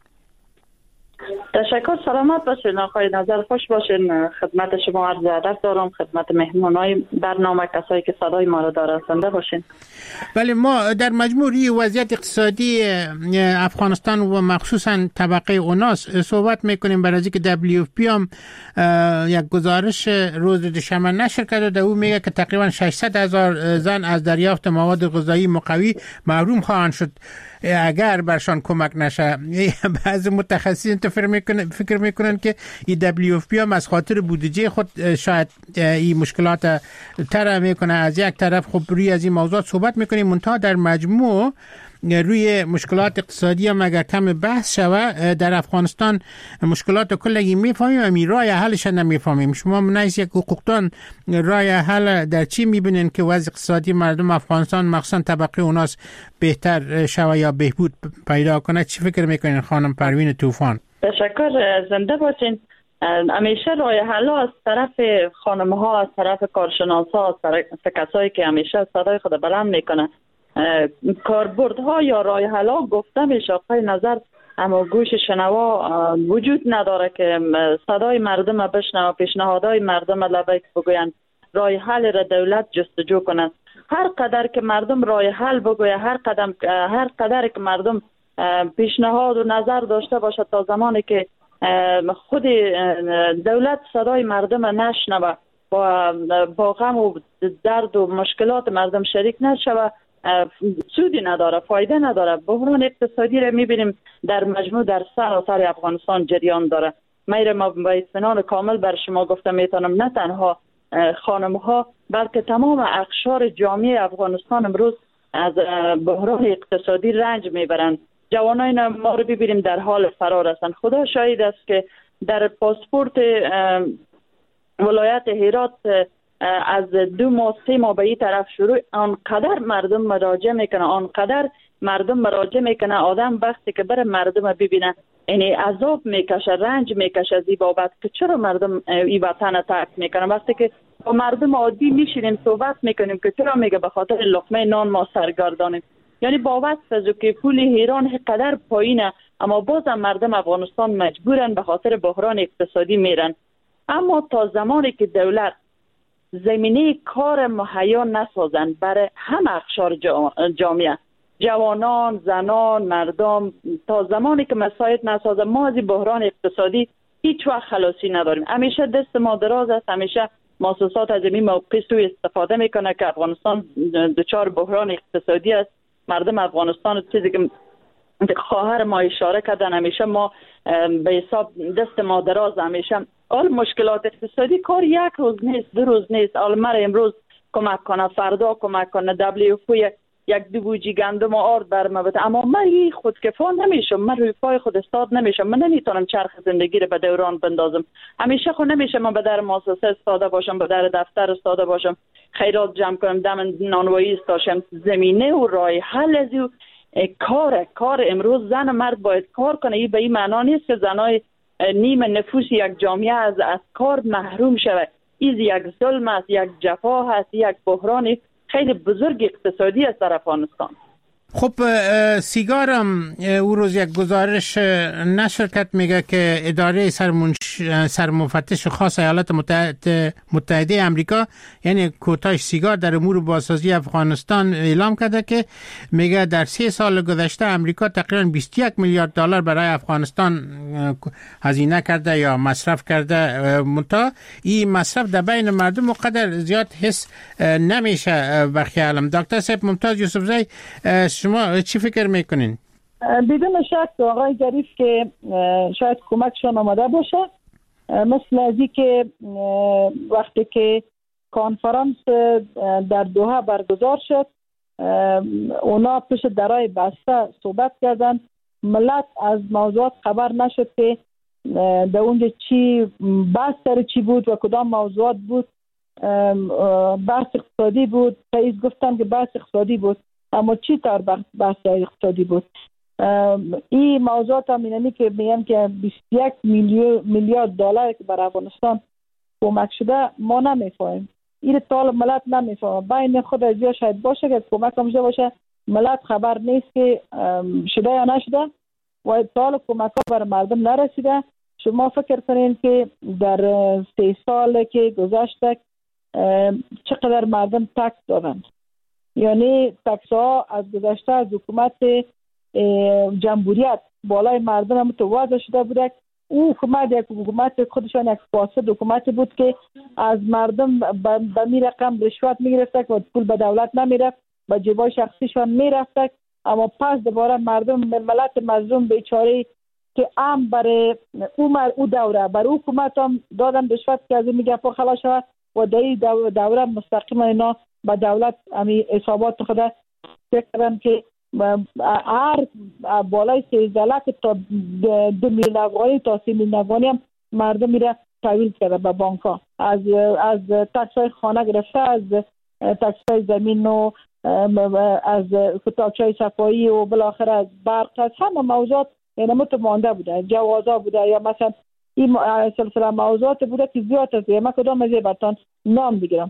تشکر، سلامت باشین آقای نظر، خوش باشین. خدمت شما عرض ادب دارم، خدمت مهمانای برنامه، کسایی که صدای ما را دارن، زنده باشین. بله، ما در مجموعی وضعیت اقتصادی افغانستان و مخصوصا طبقه اوناس صحبت میکنیم. برای اینکه دبلیو اف پی هم یک گزارش روز دوشنبه نشر کرده، در او میگه که تقریبا ششصد هزار زن از دریافت مواد غذایی مقوی محروم خواهند شد اگر برشان کمک نشه. بعضی متخصصین تو فکر میکنن فکر میکنن که این دبلیو اف پی هم از خاطر بودجه خود شاید این مشکلات تر میکنه. از یک طرف خب روی از این موضوع صحبت میکنیم، منتها در مجموع روی مشکلات اقتصادی هم اگر کم بحث شوه در افغانستان مشکلات کلگی میفهمیم، امی رای حلش نمیفهمیم. شما منیز یک حقوقدان رای حل در چی میبینین که وضع اقتصادی مردم افغانستان مخصوصا طبقه اوناس بهتر شوه یا بهبود پیدا کنه؟ چی فکر میکنین خانم پروین طوفان؟ تشکر، زنده باشین. همیشه رای حل از طرف خانم ها، از طرف کارشناس ها، از طرف کسایی که همیشه صدای خود بلند میکنه، کاربردها یا رای حل گفته میشه آقای نظر، اما گوش شنوا وجود نداره که صدای مردم بشنوه، پیشنهادهای مردم لبیک بگوین، رای حل را دولت جستجو کنند. هر قدر که مردم رای حل بگوید، هر قدم هر قدر که مردم پیشنهاد و نظر داشته باشه، تا زمانی که خود دولت صدای مردم نشنوه و با غم و درد و مشکلات مردم شریک نشوه، سودی نداره، فایده نداره. بحران اقتصادی را میبینیم در مجموع در سراسر افغانستان جریان داره. میره ما با اطمینان کامل بر شما گفتم میتونم نه تنها خانم ها بلکه تمام اقشار جامعه افغانستان امروز از بحران اقتصادی رنج میبرند. جوانای ما رو ببینیم در حال فرار هستند. خدا شاهد است که در پاسپورت ولایت هرات از دو ماه سه ماه به این طرف شروع آنقدر مردم مراجعه میکنه، آنقدر مردم مراجعه میکنه. آدم وقتی که بره مردم ببینه یعنی عذاب میکشه، رنج میکشه از این بابت که چرا مردم این وطن ترک میکنه. وقتی که با مردم عادی میشینیم صحبت میکنیم که چرا، میگه به خاطر لقمه نان ما سرگردانیم. یعنی با وصف که پول ایران قدر پایینه، اما بازم مردم افغانستان مجبورن به خاطر بحران اقتصادی میرن. اما تا زمانی که دولت زمینه کار مهیا نسازن برای هم اقشار جامعه، جوانان، زنان، مردم، تا زمانی که مساعد نسازن، ما از بحران اقتصادی هیچ وقت خلاصی نداریم. همیشه دست ما دراز است، همیشه مؤسسات از این موقع سوء استفاده میکنه که افغانستان دچار بحران اقتصادی است. مردم افغانستان چیزی که خواهر ما اشاره کردن، همیشه ما به حساب دست ما دراز، همیشه آل مشکلات اقتصادی کار یک روز نیست، دو روز نیست. آل مر امروز کمک کنه، فردا کمک کنه، دبلیو اف یک یک دو بوجی گندم و آرد برم بده، اما من خودکفا نمیشم، من روی پای خود استاد نمیشم، من نمیتونم چرخ زندگی رو به دوران بندازم. همیشه خود نمیشه من به در مؤسسه استاده باشم، به در دفتر استاده باشم، خیرات جمع کنم، دم نانوایی استاشم. زمینه و راه حل از کار کار امروز زن و مرد باید کار کنه. این به این معنا نیست که زنای نیم نفوس یک جامعه از از کار محروم شود. این یک ظلم است، یک جفا هست، یک بحران خیلی بزرگ اقتصادی است در افغانستان. خب سیگارم او روز یک گزارش نشرکت میگه که اداره سرمنش... سرمفتش خاص ایالات متحده متحده امریکا یعنی کوتاش سیگار در امور بازسازی افغانستان اعلام کرده که میگه در سه سال گذشته امریکا تقریبا بیست و یک میلیارد دلار برای افغانستان هزینه کرده یا مصرف کرده. منتها این مصرف در بین مردم مقدر زیاد حس نمیشه به خیالم. دکتر صاحب ممتاز یوسفزی، شما چی فکر میکنین؟ بدون شک آقای ظریف که شاید کمکشان آمده باشه، مثل ازی که وقتی که کانفرانس در دوحه برگزار شد اونا پیش درای بسته صحبت کردن، ملت از موضوعات خبر نشد که در اونجا چی بحث سر چی بود و کدام موضوعات بود. بحث اقتصادی بود، رئیس گفتم که بحث اقتصادی بود، اما چی طور بحث اقتصادی بود؟ این موضوعات هم اینمی که میگن که بیست و یک میلیارد دلار که برای افغانستان کمک شده ما نمیفهمیم. این طال ملت نمیفهمه. بین خود از یا شاید باشه که کمک هم شده باشه، ملت خبر نیست که شده یا نشده و طال کمک ها برای مردم نرسیده. شما فکر کنین که در سه سال که گذشته چقدر مردم تکس دادن. یعنی تکس ها از گذشته از حکومت جمهوریت بالای مردم هم متوازی شده بوده. او حکومت یک حکومت خودشان یک فاسد حکومت بود که از مردم به می رقم رشوت می گرفته و پول به دولت نمی رفت، به جیبای شخصیشان می رفته. اما پس دوباره مردم ملت مظلوم بیچاره که ام برای او او دوره برای حکومت هم دادن رشوت که از این میگه پا خلاص شود و در این دوره مستقیما اینا به دولت امی حسابات خود کردن که هر بالای سیزده لک تا دو میلیون افغانی تا سی میلیون افغانی هم مردم میره تحویل کرده به بانک ها، از از تکس های خانه گرفته، از تکس های زمین و از کتابچه صفایی و بالاخره از برق، از همه موضوعات اینا متمانده بوده، جوازا بوده یا مثلا این سلسله موضوعات بوده که زیاد است. من کدام از برتان نام بگیرم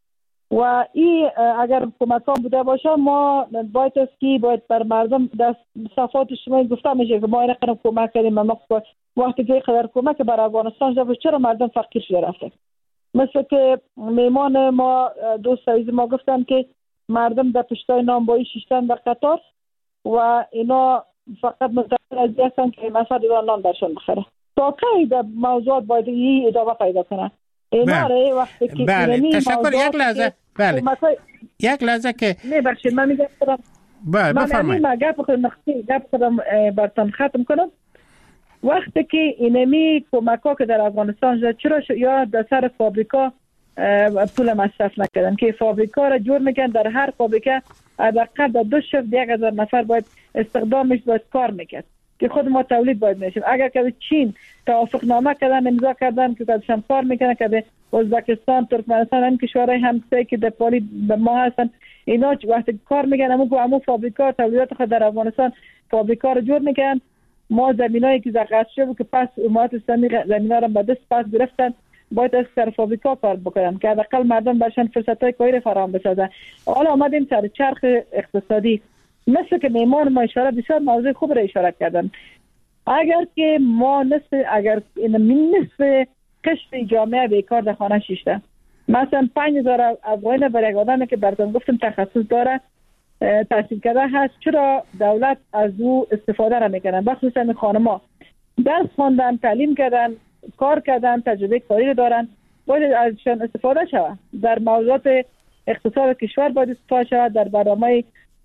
و این اگر کمک ها بوده باشه ما باید است که باید بر مردم دست صفات شما گفته میشه که ما این قدر کمک کردیم. ما وقتی که قدر کمک بر افغانستان شده چرا مردم فقیر شده رفته؟ مثل که میمان ما دوست عزیز ما گفتن که مردم در پشتای نانوایی شیشتن در قطار و اینا فقط متأثر از این هستن که مثلا دیگر نان برشان بخره. تا که در موضوعات باید این ادامه پیدا کنه. اینا بله. وقتی که بله. تشکر. یک لحظه بله مکای... یک لحظه که نه بخشید من میگم بله بفرمایید. من گپ خودم نختی گپ خودم براتون ختم کنم. وقتی که اینمی کمک‌ها که در افغانستان شد چرا ش... یا در سر فابریکا پول مصرف نکردن که فابریکا را جور میکنن، در هر فابریکه حداقل در دو شب یک هزار نفر باید استخدامش باید کار میکرد که خود ما تولید باید میشیم. اگر که چین توافق نامه کردن امضا کردن که کارشان کار میکنن که به ازبکستان، ترکمنستان هم کشورهای همسایه که در پالی به ما هستن اینا وقتی کار میکنن همون همون فابریکا تولیدات خود در افغانستان فابریکا رو جور میکنن. ما زمینایی که زغط شده که پس امارات اسلامی زمینا رو به دست پس گرفتن باید از سر فابریکا کار بکنن که حداقل مردم برشان فرصتای کاری فراهم بسازن. حالا آمدیم سر چرخ اقتصادی، مثل که میمان ما اشاره بسیار موضوع خوب را اشاره کردن. اگر که ما نصف اگر این نصف قشر جامعه بیکار در خانه شیشته، مثلا پنج هزار افغانی برای آدمی که براتون گفتم تخصص داره تحصیل کرده هست، چرا دولت از او استفاده را میکنن؟ بخصوصا این خانم‌ها درس خواندن، تعلیم کردن، کار کردن، تجربه کاری دارن، باید ازشان استفاده شود. در موضوعات اقتصاد کشور باید استفاده شود، در برنامه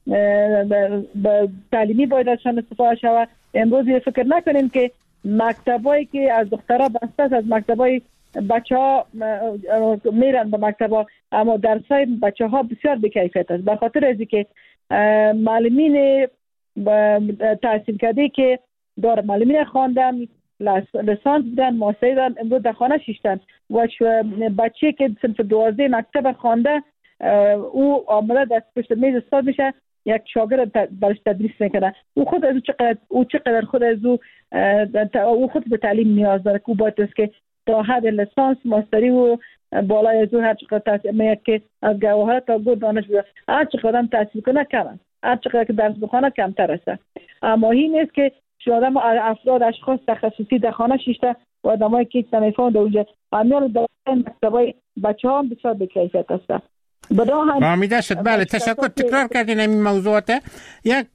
تعلیمی باید ازشان استفاده شود. امروز فکر نکنیم که مکتبایی که از دخترها بسته است، از مکتبای بچه ها میرن به مکتبا اما درسای بچه ها بسیار بی‌کیفیت است، به خاطر از اینکه معلمین تحصیل کرده که دار معلمین خواندن، لیسانس دیدن، ماستر دیدن، امروز در خانه شیشتن و بچه که صنف دوازده مکتب خوانده او آمده دست پشت میز استاد میشه، یک شاگرد برش تدریس میکنه. او خود از او چقدر او چقدر خود از او او خود به تعلیم نیاز داره که او باید است که تا حد لیسانس، ماستری و بالای از هر چقدر تحصیل میاد که از گواهر تا گود دانش بیاد هر چقدر هم تحصیل کنه کمن، هر چقدر که درس بخونه کمتر است. اما این نیست که شما افراد اشخاص تخصصی در خانه شیشته و آدمایی که سمیفون در اونجا امیال در مکتبای بچه ها هم بسیار بکیفیت است. بامیده شد. بله تشکر. تکرار کردین این موضوعات. یک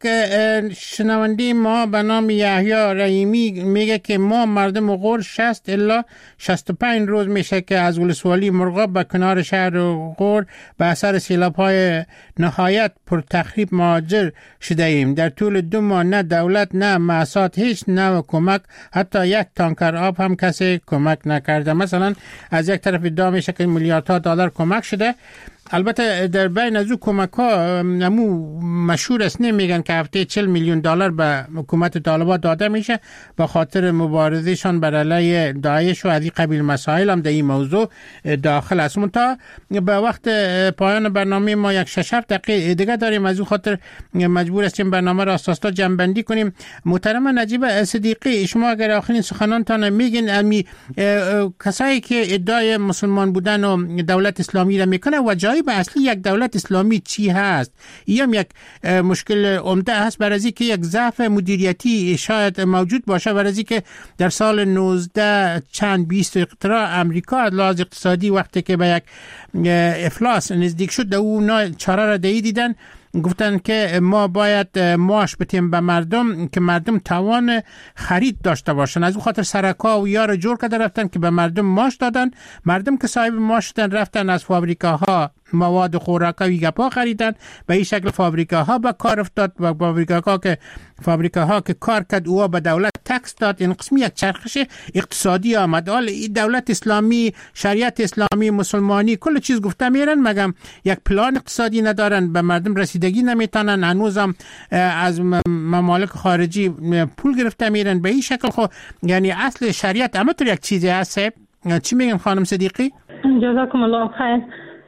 شنونده ما به نام یحیی رحیمی میگه که ما مردم غور شصت الی شصت و پنج روز میشه که از ولسوالی مرغاب به کنار شهر غور به اثر سیلاب‌های نهایت پر تخریب مهاجر شده ایم. در طول دو ماه نه دولت نه مؤسسات هیچ نوع کمک، حتی یک تانکر آب هم کسی کمک نکرده. مثلا از یک طرف ادعا میشه که میلیاردها دلار کمک شده. البته در بین از او کمک ها نمو مشهور است، نمیگن که هفته چهل میلیون دلار به حکومت طالبان داده میشه به خاطر مبارزهشان بر علیه داعش و از این قبیل مسائل هم در این موضوع داخل است. منتها به وقت پایان برنامه ما یک شش هفت دقیقه دیگه داریم، از او خاطر مجبور هستیم برنامه را اساسا جنبندی کنیم. محترم نجیب صدیقی، شما اگر آخرین سخنانتان میگین امی کسایی که ادعای مسلمان بودن و دولت اسلامی را میکنه و جای به اصلی یک دولت اسلامی چی هست؟ این هم یک مشکل عمده هست برای از اینکه یک ضعف مدیریتی شاید موجود باشه، برای از اینکه در سال نوزده چند بیست اختراع امریکا از لحاظ اقتصادی وقتی که به یک افلاس نزدیک شد اونا چاره را دهی دیدن، گفتن که ما باید معاش بدیم به مردم که مردم توان خرید داشته باشن. از اون خاطر سرکا و یار جور کرده رفتن که به مردم معاش دادن. مردم که صاحب معاش شدن رفتن از فابریکاها مواد خوراکی گپا خریدن. به این شکل فابریکاها به کار افتاد و فابریکاها که فابریکاها که کار کرد او به دولت تکس داد. این قسمی یک چرخش اقتصادی آمد. حال دولت اسلامی، شریعت اسلامی، مسلمانی کل چیز گفته میرن مگم یک پلان اقتصادی ندارن، به مردم رسیدگی نمیتونن، هنوزم از ممالک خارجی پول گرفته میرن. به این شکل خو یعنی اصل شریعت اما تو یک چیزی هست. چی میگن خانم صدیقی؟ جزاکم الله خیر.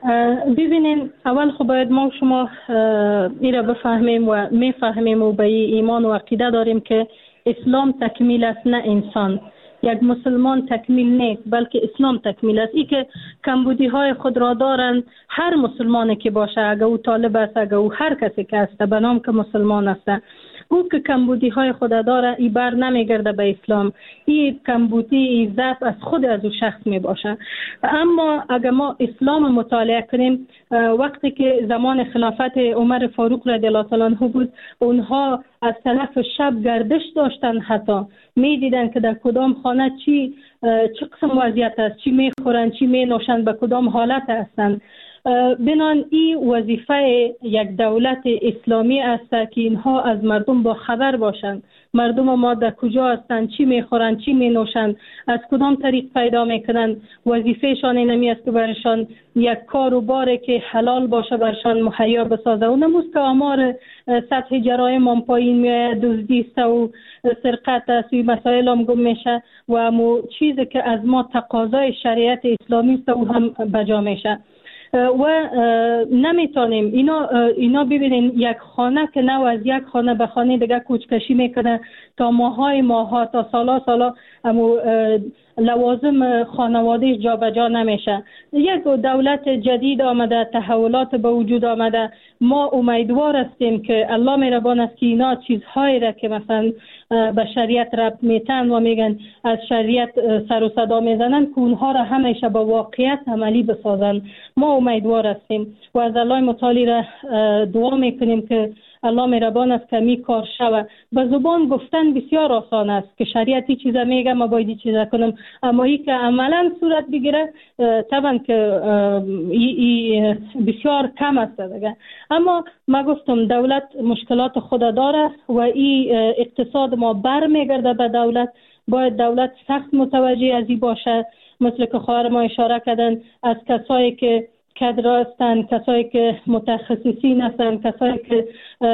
ببینین اول خب باید ما شما این را بفهمیم و میفهمیم و به ایمان و عقیده داریم که اسلام تکمیل است نه انسان. یک مسلمان تکمیل نیست بلکه اسلام تکمیل است. ای که کمبودی های خود را دارند هر مسلمانی که باشه، اگر او طالب است اگر او هر کسی که است به نام که مسلمان است، او که کمبودی های خود داره ای بر نمیگرده به اسلام. این کمبودی ای ضعف از خود از او شخص می باشه. اما اگر ما اسلام مطالعه کنیم، وقتی که زمان خلافت عمر فاروق رضی الله تعالی عنه بود، اونها از طرف شب گردش داشتن، حتی می دیدن که در کدام خانه چی چه قسم وضعیت است، چی می خورن چی می نوشن، به کدام حالت هستند. بنان این وظیفه یک دولت اسلامی است که اینها از مردم با خبر باشند. مردم ما در کجا هستند، چی میخورند، چی مینوشند، از کدام طریق پیدا میکنند. وظیفهشان اینمی است که برشان یک کار و باره که حلال باشه برشان مهیا بسازه. و نموست که آمار سطح جرایم هم پایین میآید، دزدی است و سرقت است و مسائل هم گم میشه و امو چیزی که از ما تقاضای شریعت اسلامی است او هم بجا میشه. و نمیتونیم اینا اینا ببینین یک خانه که نو از یک خانه به خانه دیگه کوچکشی میکنه تا ماهای ماها تا سالا سالا امو لوازم خانواده جا به جا نمیشه. یک دولت جدید آمده، تحولات به وجود آمده. ما امیدوار هستیم که الله مهربان است که اینا چیزهایی را که مثلا به شریعت ربط میتن و میگن از شریعت سر و صدا میزنن که اونها را همیشه به واقعیت عملی بسازن. ما امیدوار هستیم و از الله متعالی را دعا میکنیم که الله مهربان است که می کار شود. به زبان گفتن بسیار آسان است که شریعتی چیزا میگه ما باید چیزا کنم، اما ای که عملا صورت بگیره طبعا که ای ای بسیار کم است دیگه. اما ما گفتم دولت مشکلات خود داره و ای اقتصاد ما بر میگرده به دولت. باید دولت سخت متوجه از این باشه، مثل که خواهر ما اشاره کردن، از کسایی که کادر هستند، کسایی که متخصصین هستند، کسایی که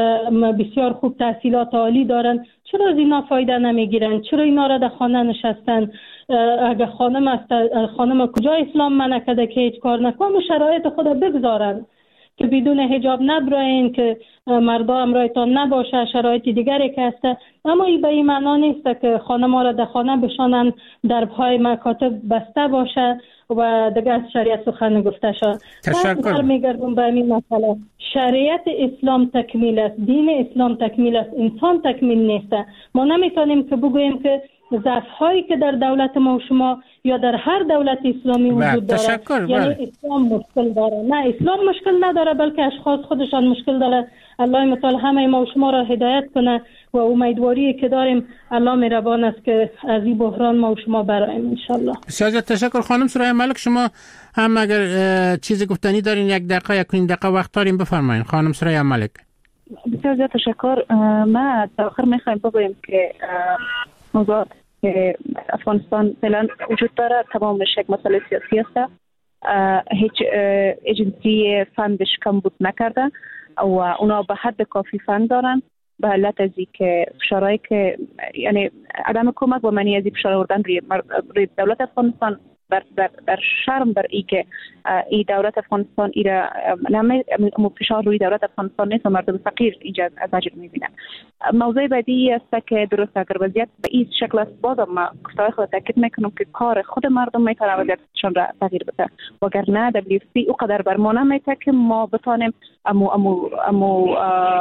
بسیار خوب تحصیلات عالی دارند، چرا از اینا فایده نمیگیرن؟ چرا اینا را در خانه نشستن؟ اگر خانم است، خانم کجا اسلام منع کرده که هیچ کار نکنه؟ شرایط خود بگذارن که بدون حجاب نبراین، که مردا همراهتان نباشه، شرایط دیگری که هست. اما این به این معنا نیست که خانم‌ها را در خانه بشانند، درب‌های مکاتب بسته باشه و دیگه از شریعت سخن گفته شد. تشکر. میگردم به این مسئله. شریعت اسلام تکمیل است، دین اسلام تکمیل است، انسان تکمیل نیست. ما نمیتونیم که بگوییم که ضعف‌هایی که در دولت ما و شما یا در هر دولت اسلامی وجود داره تشکر. یعنی اسلام مشکل داره. نه، اسلام مشکل نداره، بلکه اشخاص خودشان مشکل داره. الله متعال همه ما و شما را هدایت کنه و امیدواری که داریم الله مهربان است که از این بحران ما و شما براییم ان شاء الله. بسیار تشکر. خانم سرای ملک، شما هم اگر چیزی گفتنی دارین یک دقیقه یک نیم دقیقه وقت داریم بفرمایید. خانم سرای ملک. بسیار زیاد تشکر. ما در آخر میخوایم بگوییم که موضوعات که افغانستان فعلا وجود داره تمامش یک مسئله سیاسی است. هیچ ایجنسی فندش کم بود نکرده و اونا به حد کافی فند دارن، به علت از که فشارهایی که یعنی عدم کمک و منی از فشار آوردن روی دولت افغانستان بر بر بر شرم بر ای که ای دولت افغانستان ایرا نمی فشار روی دولت افغانستان نیست و مردم فقیر اینجا از اجر میبینن. موضوع بعدی است که درست اگر وضعیت به این شکل است، باز ما گفتار خود تاکید میکنم که کار خود مردم میتونه وضعیتشون را تغییر بده، وگرنه دبلیو سی او قدر بر ما نمیته که ما بتونیم امو امو امو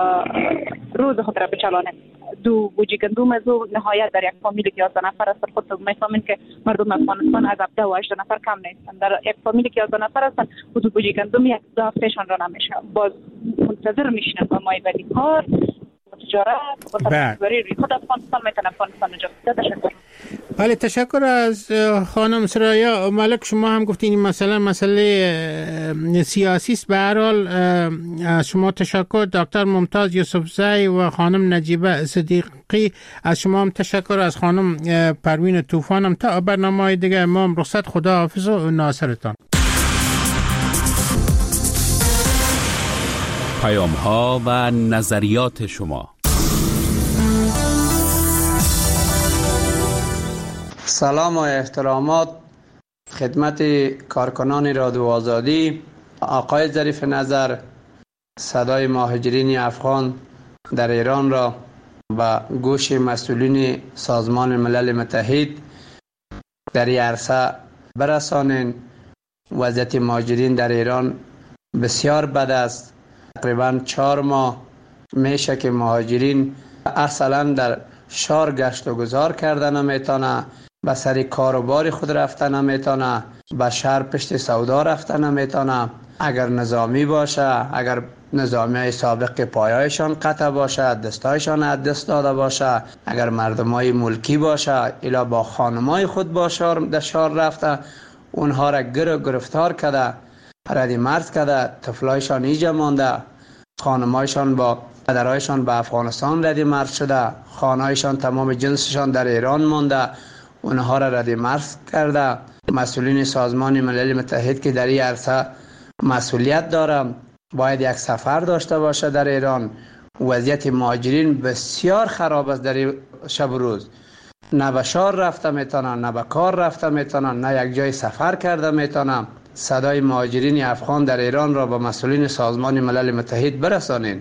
روز خود را بچلانیم. دو بوجی گندم از نهایت در یک فامیلی که یازده نفر است، خود میفهمین که مردم افغانستان از هفده و هجده نفر کم نیستن. در یک فامیلی که یازده نفر هستن دو بوجی گندم یک دو هفتهشان را نمیشه. باز منتظر میشنن با مای بدی کار تجارت و تجاری روی خود افغانستان میتونه افغانستان نجات بده. تشکر. بله، تشکر از خانم سرایا ملک. شما هم گفتین این مسئله مسئله سیاسی است. به هر حال از شما تشکر. دکتر ممتاز یوسفزی و خانم نجیبه صدیقی از شما هم تشکر. از خانم پروین طوفان هم. تا برنامه دیگه ما رخصت، خدا حافظ و ناصرتان. پیام ها و نظریات شما. سلام و احترامات خدمت کارکنان رادیو آزادی. آقای ظریف نظر، صدای مهاجرین افغان در ایران را به گوش مسئولین سازمان ملل متحد در این عرصه برسانین. وضعیت مهاجرین در ایران بسیار بد است. تقریبا چهار ماه میشه که مهاجرین اصلا در شهر گشت و گذار کردن نمیتونه، به سر کاروبار خود رفتن نمیتونه، به شهر پشت سودا رفتن نمیتونه. اگر نظامی باشه، اگر نظامی های سابق پایایشان قطع باشه، دستایشان از دست داده باشه، اگر مردم های ملکی باشه الا با خانمای خود باشه در شهر رفته، اونها را گر گرفتار کرده، پردی مرد کرده، طفلایشان ایجا مانده، خانمایشان با پدرایشان به افغانستان ردی مرد شده، خانهایشان تمام جنسشان در ایران مانده، اونها را ردی مرد کرده. مسئولین سازمان ملل متحد که در این عرصه مسئولیت داره باید یک سفر داشته باشه در ایران. وضعیت مهاجرین بسیار خراب است در شب و روز. نه به شهر رفته میتونن، نه به کار رفته میتونن، نه یک جای سفر کرده میتونن. صدای مهاجرین افغان در ایران را به مسئولین سازمان ملل متحد برسانین.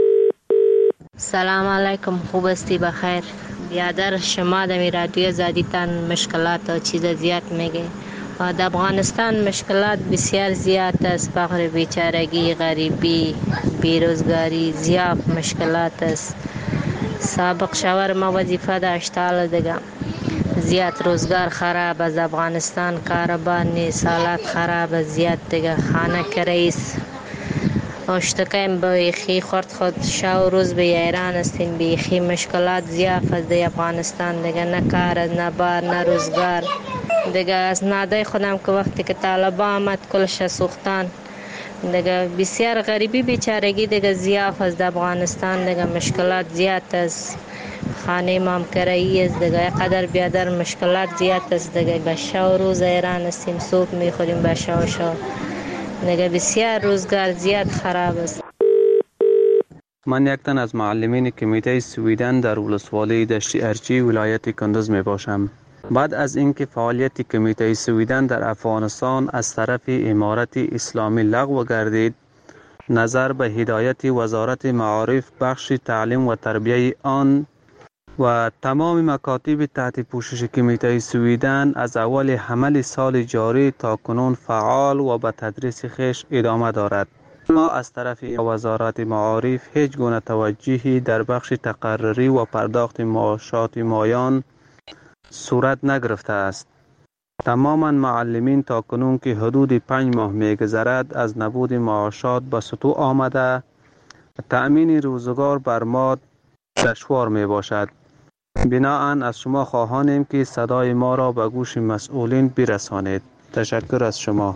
سلام علیکم، خوب استی؟ بخیر. بیادر شما در رادیو آزادیتان مشکلات و چیز زیاد میگه. در افغانستان مشکلات بسیار زیاد است. فقر، بیچارگی، غریبی، بیروزگاری، زیاد مشکلات است. سابق شاور ما وظیفه داشت، حالا دیگه زیاد روزگار خراب از افغانستان، کاروبار نیست، حالات خراب، زیاد دیگه خانه کریس اشتکیم بیخی خورد خود شو روز به ایران استین. بیخی مشکلات زیاد از دی افغانستان دیگه، نه کار، نه بار، نه روزگار دیگه. از نادای خودم که وقتی که طالبا آمد کلش سوختان دیگه، بسیار غریبی بیچارگی دیگه زیاد از افغانستان دیگه. مشکلات زیاد است. خانه مام کرایی است دیگه، قدر بیادر مشکلات زیاد است دیگه. به شو روز ایران استیم، صبح میخوریم به شو شو دیگه. بسیار روزگار زیاد خراب است. من یک تن از معلمین کمیته سویدن در ولسوالی دشت ارچی ولایت کندز می باشم. بعد از اینکه فعالیت کمیته سویدن در افغانستان از طرف امارت اسلامی لغو گردید، نظر به هدایت وزارت معارف بخش تعلیم و تربیه آن و تمام مکاتب تحت پوشش کمیته سویدن از اول حمل سال جاری تا کنون فعال و به تدریس خویش ادامه دارد. ما از طرف وزارت معارف هیچ گونه توجهی در بخش تقرری و پرداخت معاشات مایان صورت نگرفته است. تماما معلمین تا کنون که حدود پنج ماه میگذرد از نبود معاشات به سطوح آمده، تأمین روزگار بر ما دشوار می باشد. بناهن از شما خواهانیم که صدای ما را به گوش مسئولین برسانید. تشکر از شما.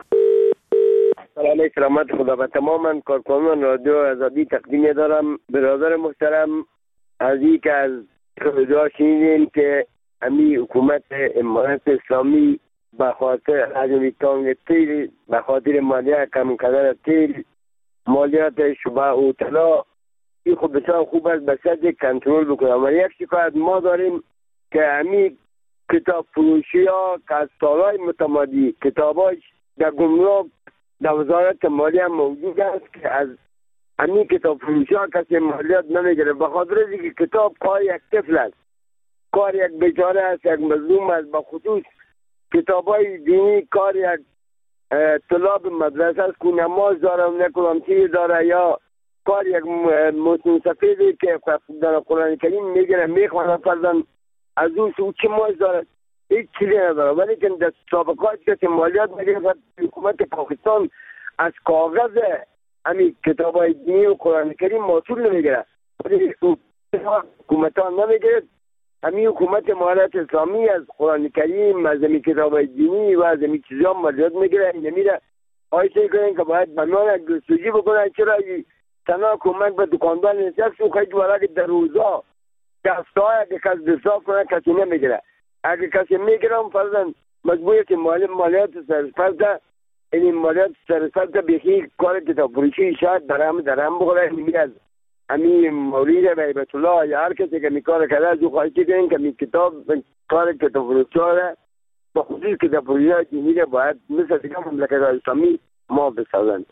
سلام سلامت خدا به تماما کارکنان رادیو آزادی تقدیم دارم. برادر محترم، از این که از خدا شنیدیم که امی حکومت امارات اسلامی به خاطر حجم تانگ تیل، به خاطر مالیات کم کردن تیل، مالیات شبه و طلا، این خود بسیار خوب است به سطح کنترل بکنه. و یک شکایت ما داریم که امی کتاب فروشی ها که از سالهای متمادی کتاباش در گمرک در وزارت مالیه موجود است که از امی کتاب فروشی ها کسی مالیات نمیگیره، به خاطر اینکه کتاب کار یک طفل است، کار یک بیچاره است، یک مظلوم است. به خصوص کتاب های دینی کار یک طلاب مدرسه است که نماز داره و نکلامچی داره، یا کار یک مسلم سفیدی که در قرآن کریم میگیره میخوانه فرزن از اون سو چه ماز داره، هیچ چیزی نداره. ولی که در سابقات کسی مالیات میگیره، حکومت پاکستان از کاغذ همین کتاب های دینی و قرآن کریم محصول نمیگیره، ولی حکومت ها نمیگیره. همین حکومت امارات اسلامی از قرآن کریم، از همین کتاب های دینی و از همین چیزی ها مالیات میگیره. نمیره آیشه کنن که باید بنان یک جستجی بکنن چرا تنها کمک به دکاندار نیست و خیلی ورق در روزا دستای اگه کس دستاف کنن کسی نمیگیره. اگه کسی میگیرم فرزن مجبوریت مالی مالیات سرسپرده، این مالیات سرسپرده بخی کار کتاب فروشی شاید درهم درهم بخوره. نمیگه از همین مورید و عیبت الله یا هر کسی که می کار کرده از او خواهی کنین که می کتاب کار کتاب فروشی ها با خصوص کتاب فروشی ها دینی را باید مثل دیگه مملکت اسلامی ما بسازند.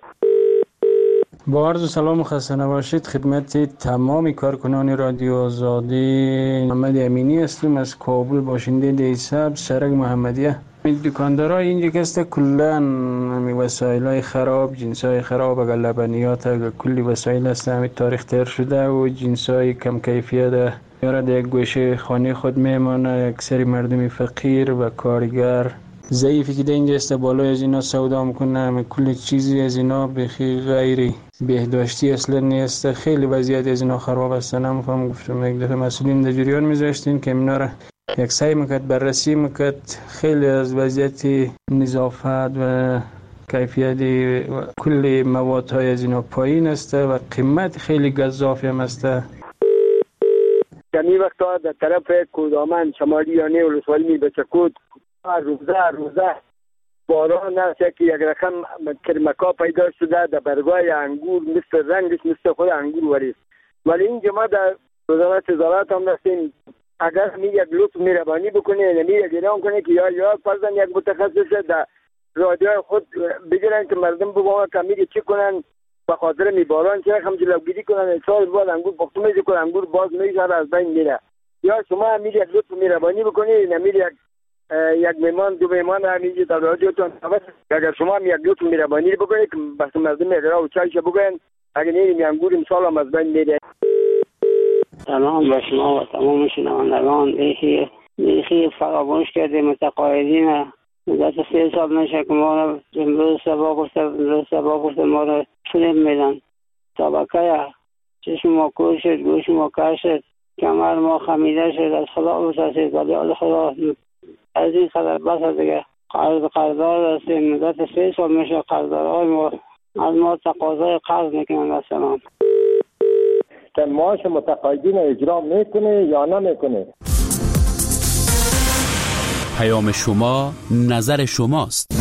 با عرض سلام و خسته نباشید خدمت تمام کارکنان رادیو آزادی. محمد امینی هستم از کابل، باشنده دیساب سرک محمدیه. دکاندارای اینجا کسته کلن وسایل های خراب، جنس های خراب، اگر لبنیات اگر کلی وسایل هست همین تاریخ تر شده و جنس های کم کیفیت یارد یک گوشه خانه خود میمانه. اکثر مردم فقیر و کارگر ضعیفی که در اینجا است بالای از اینا سودا میکنه، همه کل چیزی از اینا بخی غیری بهداشتی اصلا نیست. خیلی وضعیت از اینا خراب است. نمیفهم گفتم یک دفعه مسئولین در جریان میذاشتین که اینا را یک سعی میکرد بررسی میکرد. خیلی از وضعیت نظافت و کیفیت و کل مواد های از اینا پایین است و قیمت خیلی گزافی هم است. کمی وقتا در طرف کودامن شمالی یانه ولسوالی بچکود روزه روزه باران است که یک رقم کرمکا پیدا شده در برگای انگور، مثل رنگش مثل خود انگور وریست. ولی این جماعت در وزارت زراعت هم دستیم اگر می یک لطف مهربانی بکنه نمی یک اعلام کنه که یا یا فرضاً یک متخصص در رادیو خود بگیرن که مردم بگوان که میگه چی کنن به خاطر می باران چه رقم جلوگیری کنن سال بعد انگور پختو میشه کنن انگور باز میشه از بین میره. یا شما می یک لطف مهربانی بکنه نمی یک یک میمان دو میمان همیشه در رادیوتون اگر شما هم یک لطف مهربانی بکنید که بس مردم اقرا و چایش بگوین اگر نیم انگور امسال هم از بین میره. سلام به شما و تمام شنوندگان. بیخی بیخی فراموش کرده متقاعدین مدت سه سال نشه که ما را امروز سبا گفته امروز سبا گفته ما را فیلم میدن. طبقه چشم ما کور شد، گوش ما کر شد، کمر ما خمیده شد، از خدا بسازید ولی از خدا از این خبر بس دیگه. قرض قرضدار هستیم مدت سه سال میشه قرضدارهای ما از ما تقاضای قرض میکنن. مثلا که معاش متقاعدین اجرا میکنه یا نمیکنه. پیام شما نظر شماست.